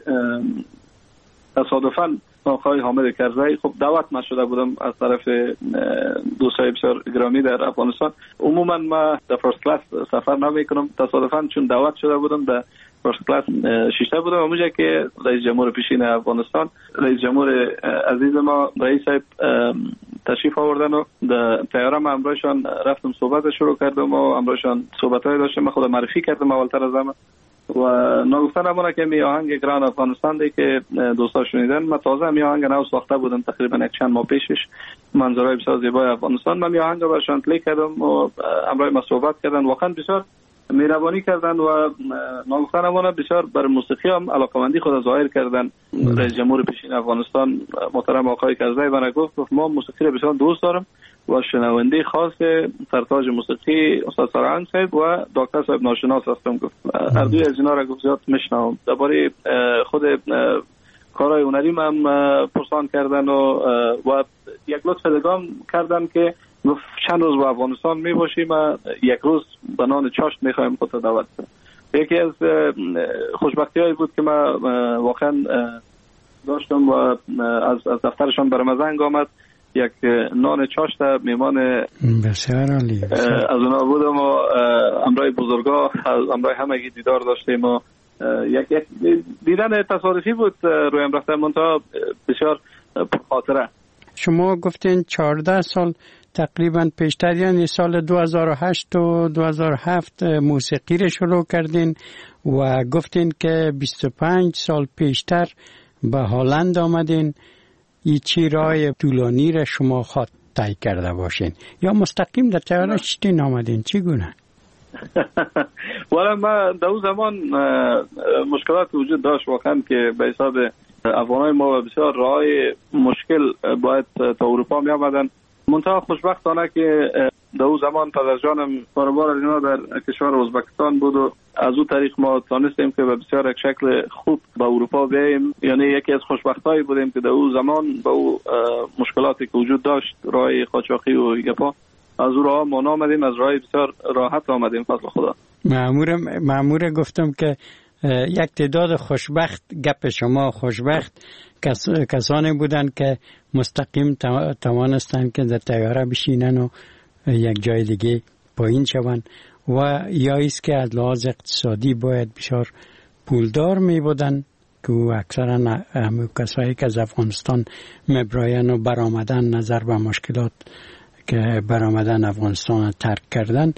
تصادفاً آقای حامد کرزی، خب دعوت نشده بودم از طرف دوستای بسیار گرامی در افغانستان. عموما ما در فرست کلاس سفر نمیکنم، تصادفاً چون دعوت شده بودم در فرست کلاس شیشته بودم. اونجا که رئیس جمهور پیشین افغانستان، رئیس جمهور عزیز ما رئیس صاحب تشریف آوردن و در طیاره ما امروزشان رفتم صحبت شروع کردم و امروزشان صحبت‌های داشتم. من خودم معرفی کردم اولتر از همه و نگفتن امونه که می آهنگ گران افغانستان دی که دوستا شنیدن. من تازه می آهنگ نو ساخته بودم تقریبا یک چند ماه پیشش، منظرهای بسیار زیبای افغانستان. من می آهنگ رو برشان پلی کردم و امروز ما صحبت کردن، واقعا بسیار مهربانی کردن و نگفتن امونه بسیار بر موسیقی هم علاقمندی خود ظاهر کردن. رئیس جمهور پیشین افغانستان محترم آقای کرزی من گفت ما موسیقی رو بسیار دوست دارم و شنونده خاص سرتاج موسیقی استاد سرهنگ صاحب و دکتر صاحب ناشناس هستم. گفت هر دوی از اینا را گفت زیاد میشنوم. درباره خود کارهای هنری هم پرسان کردن و یک لطف دگام کردن که گفت چند روز با افغانستان می باشیم و یک روز به نان چاشت میخوایم خود دعوت کنیم. یکی از خوشبختی هایی بود که ما واقعا داشتم و از دفترشان برام زنگ آمد. یک نان چاشت میمان بسیار عالی از اونا بودم و امرای بزرگا از امرای همگی دیدار داشتیم و یک دیدن تصادفی بود روی هم رفتن منتها بسیار پرخاطره. شما گفتین 14 سال تقریبا پیشتر، یعنی سال 2008 و 2007 موسیقی رو شروع کردین و گفتین که 25 سال پیشتر به هلند آمدین. این چی راه طولانی را شما خود طی کرده باشین یا مستقیم در طیاره شتین آمدین؟ چی گونه؟ والا ما در اون زمان مشکلات وجود داشت واقعا که به حساب افغانای ما بسیار راه مشکل باید تا اروپا می آمدن. منتها خوشبختانه که در اون زمان پدرجانم کاروبار اینا در کشور ازبکستان بود و از اون طریق ما تانستیم که به بسیار یک شکل خوب به اروپا بیاییم. یعنی یکی از خوشبختایی بودیم که در اون زمان با اون مشکلاتی که وجود داشت، راه قاچاقی و گپا، از اون راه ما آمدیم، از راه بسیار راحت آمدیم فضل خدا. مأمور گفتم که یک تعداد خوشبخت، گپ شما خوشبخت کسانی بودند که مستقیم توانستند که در طیاره بشینن و یک جای دیگه پایین شوند و یا ایست که از لحاظ اقتصادی باید بسیار پولدار می بودن که اکثرا همه کسایی که از افغانستان مبراین و برآمدن نظر به مشکلات که برآمدن افغانستان ترک کردن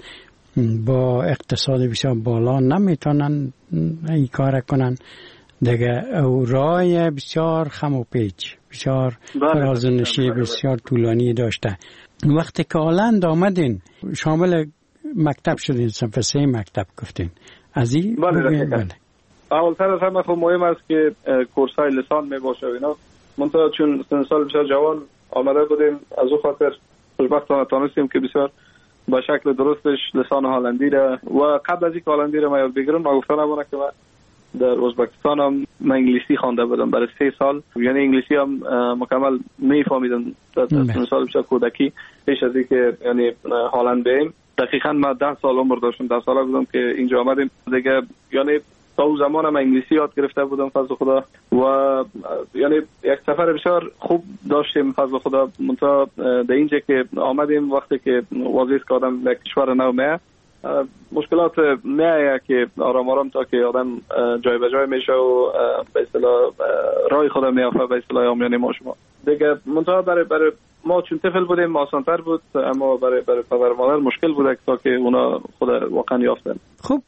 با اقتصاد بسیار بالا نمیتونن این کار کنن دیگه. او راه بسیار خم و پیچ، بسیار رازنشی بسیار طولانی داشته. وقتی که هلند آمدین شامل مکتب شدین، صنف 3 مکتب گفتین از این؟ بله. اولتر از همه خب مهم است که کورسای لسان می باشه اینا. منتها چون سن سال بسیار جوان آمده بودیم، از اون خاطر خوشبختانه تانستیم که بسیار با شکل درستش لسان هلندی را و قبل از اینکه هلندی را ما یاد بگیرم ما گفتن نمونه که من در ازبکستان هم من انگلیسی خوانده بودم برای 3 سال، یعنی انگلیسی هم مکمل میفهمیدم در سن سال بسیار کودکی پیش از اینکه یعنی هلند بریم. دقیقاً من 10 سال عمر داشتم، 10 ساله بودم که اینجا آمدیم دیگه. یعنی تا اون زمان هم انگلیسی یاد گرفته بودم فضل خدا و یعنی یک سفر بسیار خوب داشتیم فضل خدا. منتها در اینجا که آمدیم وقتی که واضح که آدم یک کشور نو میه مشکلات میایه که آرام آرام تا که آدم جای به جای میشه و به اصطلاح راه خدا میافته به اصطلاح آمیان ما شما دیگه. منتها برای ما چون طفل بودیم آسان‌تر بود، اما برای پدر مادر مشکل بود تا که اونا خود واقعا یافتن. خب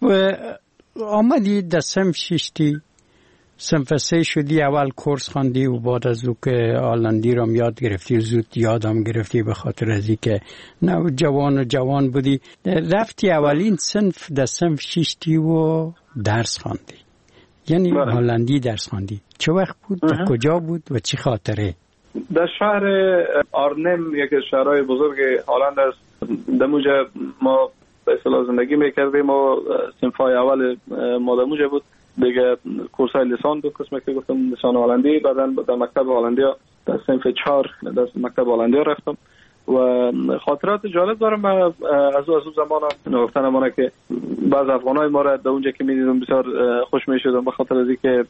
آمدی در صنف 6 صنف 3 شدی، اول کورس خواندی و بعد از او که هلندی رو یاد گرفتی زود یادم گرفتی به خاطر از اینکه جوان بودی. رفتی اولین صنف در صنف 6 و درس خواندی، یعنی هلندی درس خواندی. چه وقت بود؟ کجا بود و چی خاطره؟ در شهر آرنم، یکی از شهرهای بزرگ هلند است، در موجه ما به اصطلاح زندگی میکردیم و صنفای اول ما در موجه بود، دیگه کورسای لیسان دو قسمه که گفتم، لیسان هلندی، بعدا در مکتب هلندی در صنف 4 در مکتب هلندی رفتم و خاطرات جالب دارم. از اون زمان نگفتن امانه که بعض افغانای ما را در اونجا که میدیدم بسیار خوش میشدم، به خاطر از اینکه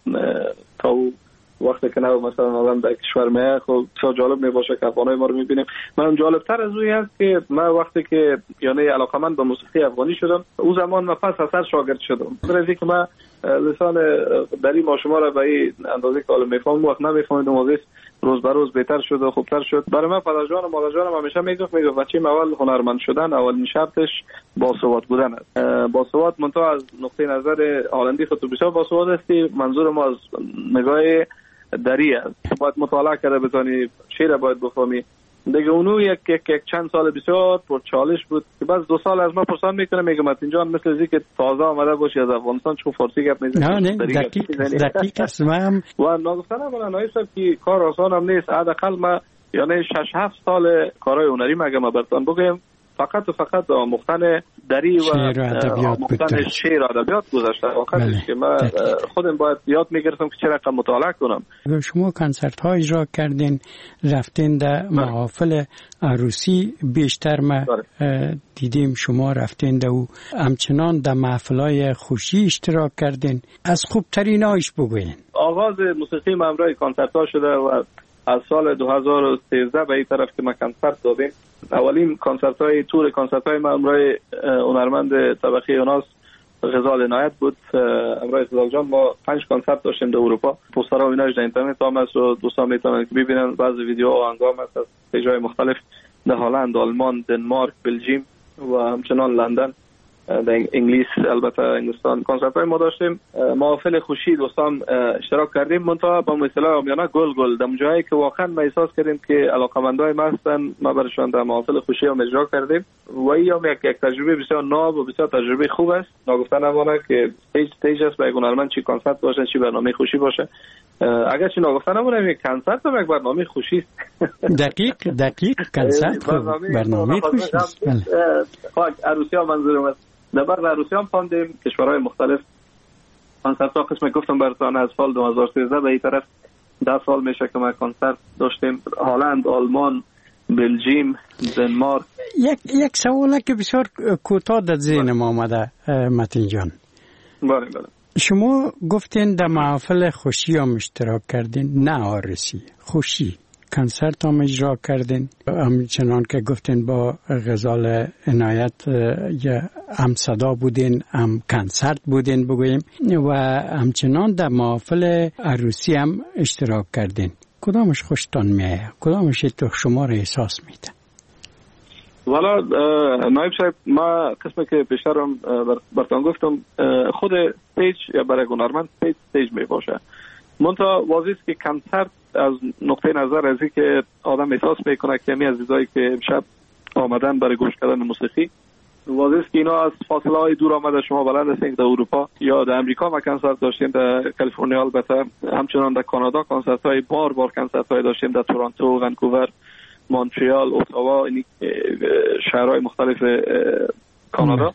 تا وقتی که نه مثلا آدم در کشور ما خب بسیار جالب میباشه که افغانای ما رو میبینیم. من جالبتر از اون است که من وقتی که یعنی علاقمند به موسیقی افغانی شدم، اون زمان من پس اثر شاگرد شدم، به خاطر اینکه من لسان دری ما شما را به این اندازه که حالا میفهمم وقت نمیفهمیدم، واسه روز به روز بهتر شد و خوبتر شد. برای من پدر جان و مادر جانم همیشه میگفت بچه اول هنرمند شدن اولین شرطش باسواد بودن است. باسواد منتها از نقطه نظر هلندی خود بسیار باسواد هستی، منظور ما از نگاه دری است، باید مطالعه کرده بتانی، شعر باید بفهمی. دیگه اونو یک چند سال بسیار پر چالش بود که بعد 2 سال از ما پرسان میکنه، میگم اینجا مثل از که تازه آمده باشی از افغانستان چون فارسی گپ میزنی. نه دقیق است. و نگفتنم من نایستم که کار آسان هم نیست. حداقل ما یعنی 6-7 سال کارهای هنری مگه براتون بگم فقط و فقط آموختن دری و آموختن شعر و ادبیات گذاشته. واقعا که من خودم باید یاد میگرفتم که چرا رقم مطالعه کنم. شما کنسرت ها اجرا کردین، رفتین در محافل عروسی، بیشتر ما دیدیم شما رفتین در او، همچنان در محفلای خوشی اشتراک کردین. از خوبترین هایش بگوین. آغاز موسیقی من همراه کنسرت ها شده و از سال 2013 به این طرف که ما کنسرت دادیم. اولین تور کنسرت های من همراه هنرمند طبقه یوناس غزال عنایت بود. همراه غزال جان ما 5 کنسرت داشتیم در اروپا. پوسترها و ایناش در اینترنت هم هست و دوستان میتونن که ببینن. بعضی ویدیوها و انگام هست از جای مختلف در هلند، آلمان، دنمارک، بلژیم و همچنان لندن، در انگلیس، البته انگلستان کنسرت های ما داشتیم. محافل خوشی دوستان اشتراک کردیم، منتها با مثلا آمیانه گل در جایی که واقعا ما احساس کردیم که علاقه‌مندای ما هستن، ما برشان در محافل خوشی هم اجرا کردیم و این هم یک تجربه بسیار ناب و بسیار تجربه خوب است. نگفتن امانه که استیج است برای هنرمند، چی کنسرت باشه چی برنامه خوشی باشه. اگر چی نگفتن امانه یک کنسرت هم یک برنامه خوشی است. دقیق کنسرت برنامه خوشی است. عروسی ها منظورم است. در بعد عروسی هم پاندیم کشورهای مختلف کنسرت ها قسم گفتم براتون از سال 2013 به این طرف 10 سال میشه که ما کنسرت داشتیم. هلند، آلمان، بلژیم، دنمارک. یک سوالی که بسیار کوتاه در ذهن ما آمده متین جان. بله. شما گفتین در محافل خوشی هم اشتراک کردین، نه عروسی، خوشی کنسرت هم اجرا کردین، همچنان که گفتین با غزال عنایت هم صدا بودین هم کنسرت بودین بگوییم، و همچنان در محافل عروسی هم اشتراک کردین. کدامش خوشتان میایه؟ کدامش تو شما را احساس میده؟ والا نایب صاحب، ما قسمی که پیشترم براتون گفتم، خود پیج یا برای هنرمند پیج می باشه. منتها واضحه که کنسرت از نقطه نظر از این که آدم احساس میکنه که می عزیزایی که امشب آمدن برای گوش کردن موسیقی، واضحه که اینا از فاصله های دور آمده. شما بلند هستین در اروپا یا در امریکا ما کنسرت داشتیم، در کالیفرنیا البته، همچنان در کانادا کنسرت های بار کنسرت های داشتیم، در تورنتو، ونکوور، مونترال، اتاوا، این شهرهای مختلف کانادا.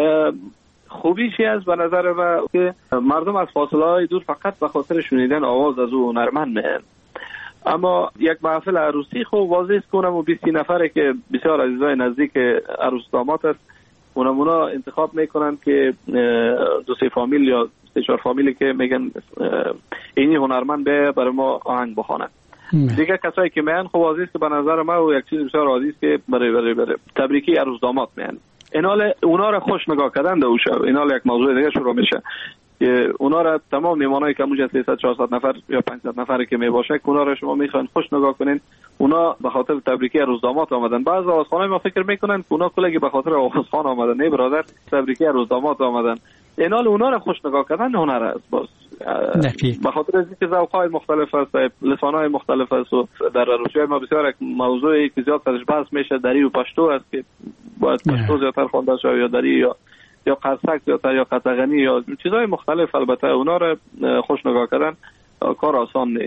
خوبی چی است به نظر من که مردم از فاصله های دور فقط به خاطر شنیدن آواز از او هنرمند میان. اما یک محفل عروسی خوب واضح کنم و 20 نفره که بسیار عزیزای نزدیک عروس داماد است، اونمونا انتخاب میکنن که 2-3 فامیل یا 3-4 فامیلی که میگن اینی هنرمند به برای ما آهنگ بخوانه. دیگه کسایی که میان خب واضح که به نظر من و یک چیز بسیار عزیز که برای تبریکی عروس داماد میان. اینال اونا را خوش نگاه کردن در شب. اینال یک موضوع دیگه شروع میشه که اونا را تمام میمانایی که موجه 300-400 نفر یا 500 نفری که میباشه که اونا را شما میخواین خوش نگاه کنین. اونا به خاطر تبریکی عروس داماد آمدن. بعضی آوازخوانای ما فکر میکنن که اونا کلگی به خاطر آوازخوان آمدن. نه برادر، تبریکی عروس داماد آمدن. اینال اونا را خوش نگاه کردن هنر است. باز به خاطر اینکه ذوق‌های مختلف است، لسان‌های مختلف است و در عروسی ما بسیار یک موضوعی که زیاد درش بحث میشه دری و پشتو است که باید پشتو زیادتر خوانده شود یا دری یا قرصک زیادتر یا قطغنی یا چیزهای مختلف. البته اونا را خوش نگاه کردن کار آسان نیست.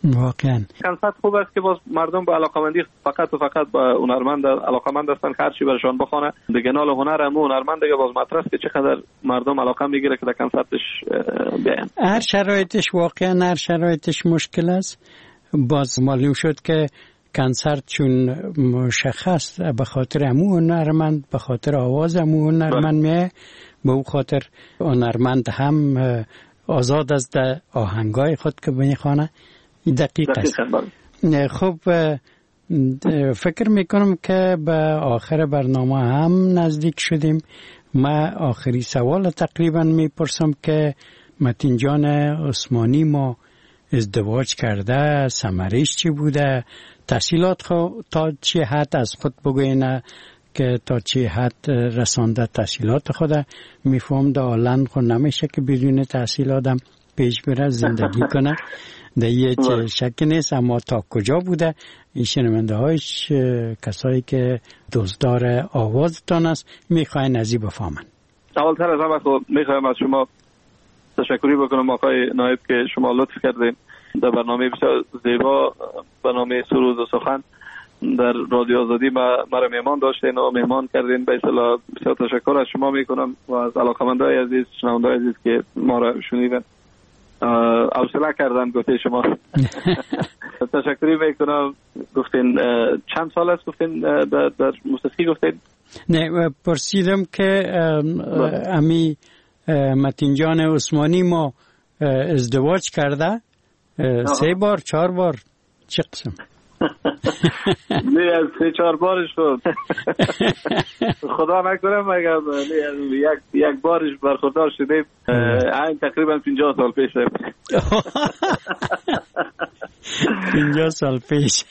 واقعا کنسرت خوب است که باز مردم با علاقمندی فقط و فقط با هنرمند علاقمند هستن، هر چی برشان بخونه دیگه نال هنر هم هنرمند دیگه باز مطرح که چقدر مردم علاقه میگیره که در کنسرتش بیان. هر شرایطش واقعا هر شرایطش مشکل است. باز معلوم شد که کنسرت چون مشخص به خاطر همون هنرمند، به خاطر آواز همون هنرمند میه، به اون خاطر هنرمند هم آزاد از ده آهنگای خود که میخوانه. دقیق است. خب فکر میکنم که به آخر برنامه هم نزدیک شدیم. ما آخری سوال تقریبا میپرسم که متین جان عثمانی ما ازدواج کرده، ثمرش چی بوده، تحصیلات خود تا چه حد از خود بگوینه که تا چه حد رسانده تحصیلات خود. میفهم در آلند خود نمیشه که بدون تحصیل آدم پیش بره زندگی کنه، در یه شک نیست. اما تا کجا بوده این شنونده هایش کسایی که دزدار آوازتان است میخواین ازی بفهمن. اول تر از همه خود میخوایم از شما تشکری بکنم آقای نایب که شما لطف کردین در برنامه بسیار زیبا، برنامه سرود و سخن در رادیو آزادی مرا مهمان داشتین و مهمان کردین. به اصطلاح بسیار تشکر از شما میکنم و از علاقه‌مندای عزیز، شنوندای عزیز که ما را شنیدن، حوصله کردن گفته شما. تشکری میکنم. گفتین چند سال است گفتین در موسیقی گفتین؟ نه پرسیدم که امی متین جان عثمانی ما ازدواج کرده 3 بار 4 بار چه قسم؟ نه از 3-4 بارش شد. خدا نکنه مگر یک بارش برخوردار شدیم. این تقریبا 50 سال پیش. 50 سال پیش.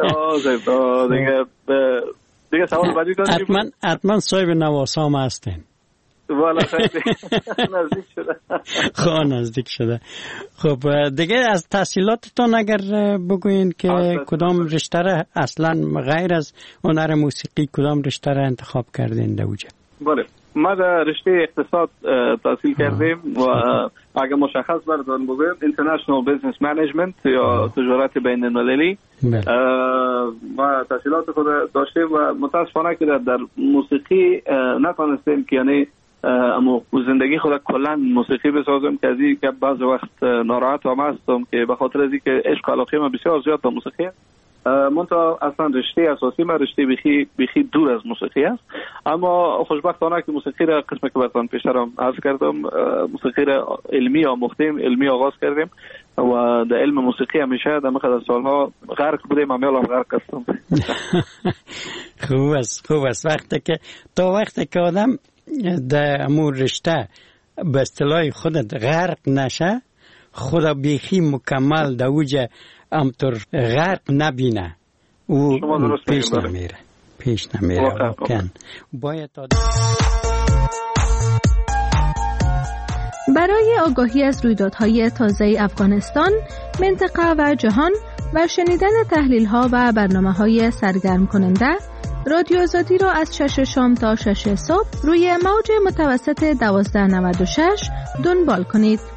دیگه سوال بعدی داریم. حتما صاحب نواسام هستین. والا خیلی نزدیک شده. نزدیک شده. خب دیگه از تحصیلاتتون اگر بگوین که کدام رشته را اصلا غیر از هنر موسیقی کدام رشته را انتخاب کردین دوجه؟ بله ما در رشته اقتصاد تحصیل کردیم و اگر مشخص بردارم بگویم International Business Management یا تجارت بین المللی. ما تحصیلات خود داشتیم و متاسفانه که در موسیقی نتونستیم که یعنی اما زندگی خود کلا موسیقی بسازم که ازی که بعض وقت ناراحت هم هستم که به خاطر ازی که عشق علاقه من بسیار زیاد به موسیقی منتها اصلا رشته اساسی من رشته بیخی دور از موسیقی است. اما خوشبختانه که موسیقی را قسم که براتون پیشترم عرض کردم موسیقی را علمی آموختیم، علمی آغاز کردیم و در علم موسیقی همیشه در مقدار سالها غرق بودیم، همیال هم غرق هستم. خوب است وقتی که آدم در امور رشته به اصطلاح خودت غرق نشه، خدا بیخی مکمل در اوجه امطور غرق نبینه او پیش نمیره باید برای آگاهی از رویدادهای تازه افغانستان، منطقه و جهان و شنیدن تحلیل‌ها و برنامه‌های سرگرم کننده، رادیو آزادی را از 6 شام تا 6 صبح روی موج متوسط 1296 دنبال کنید.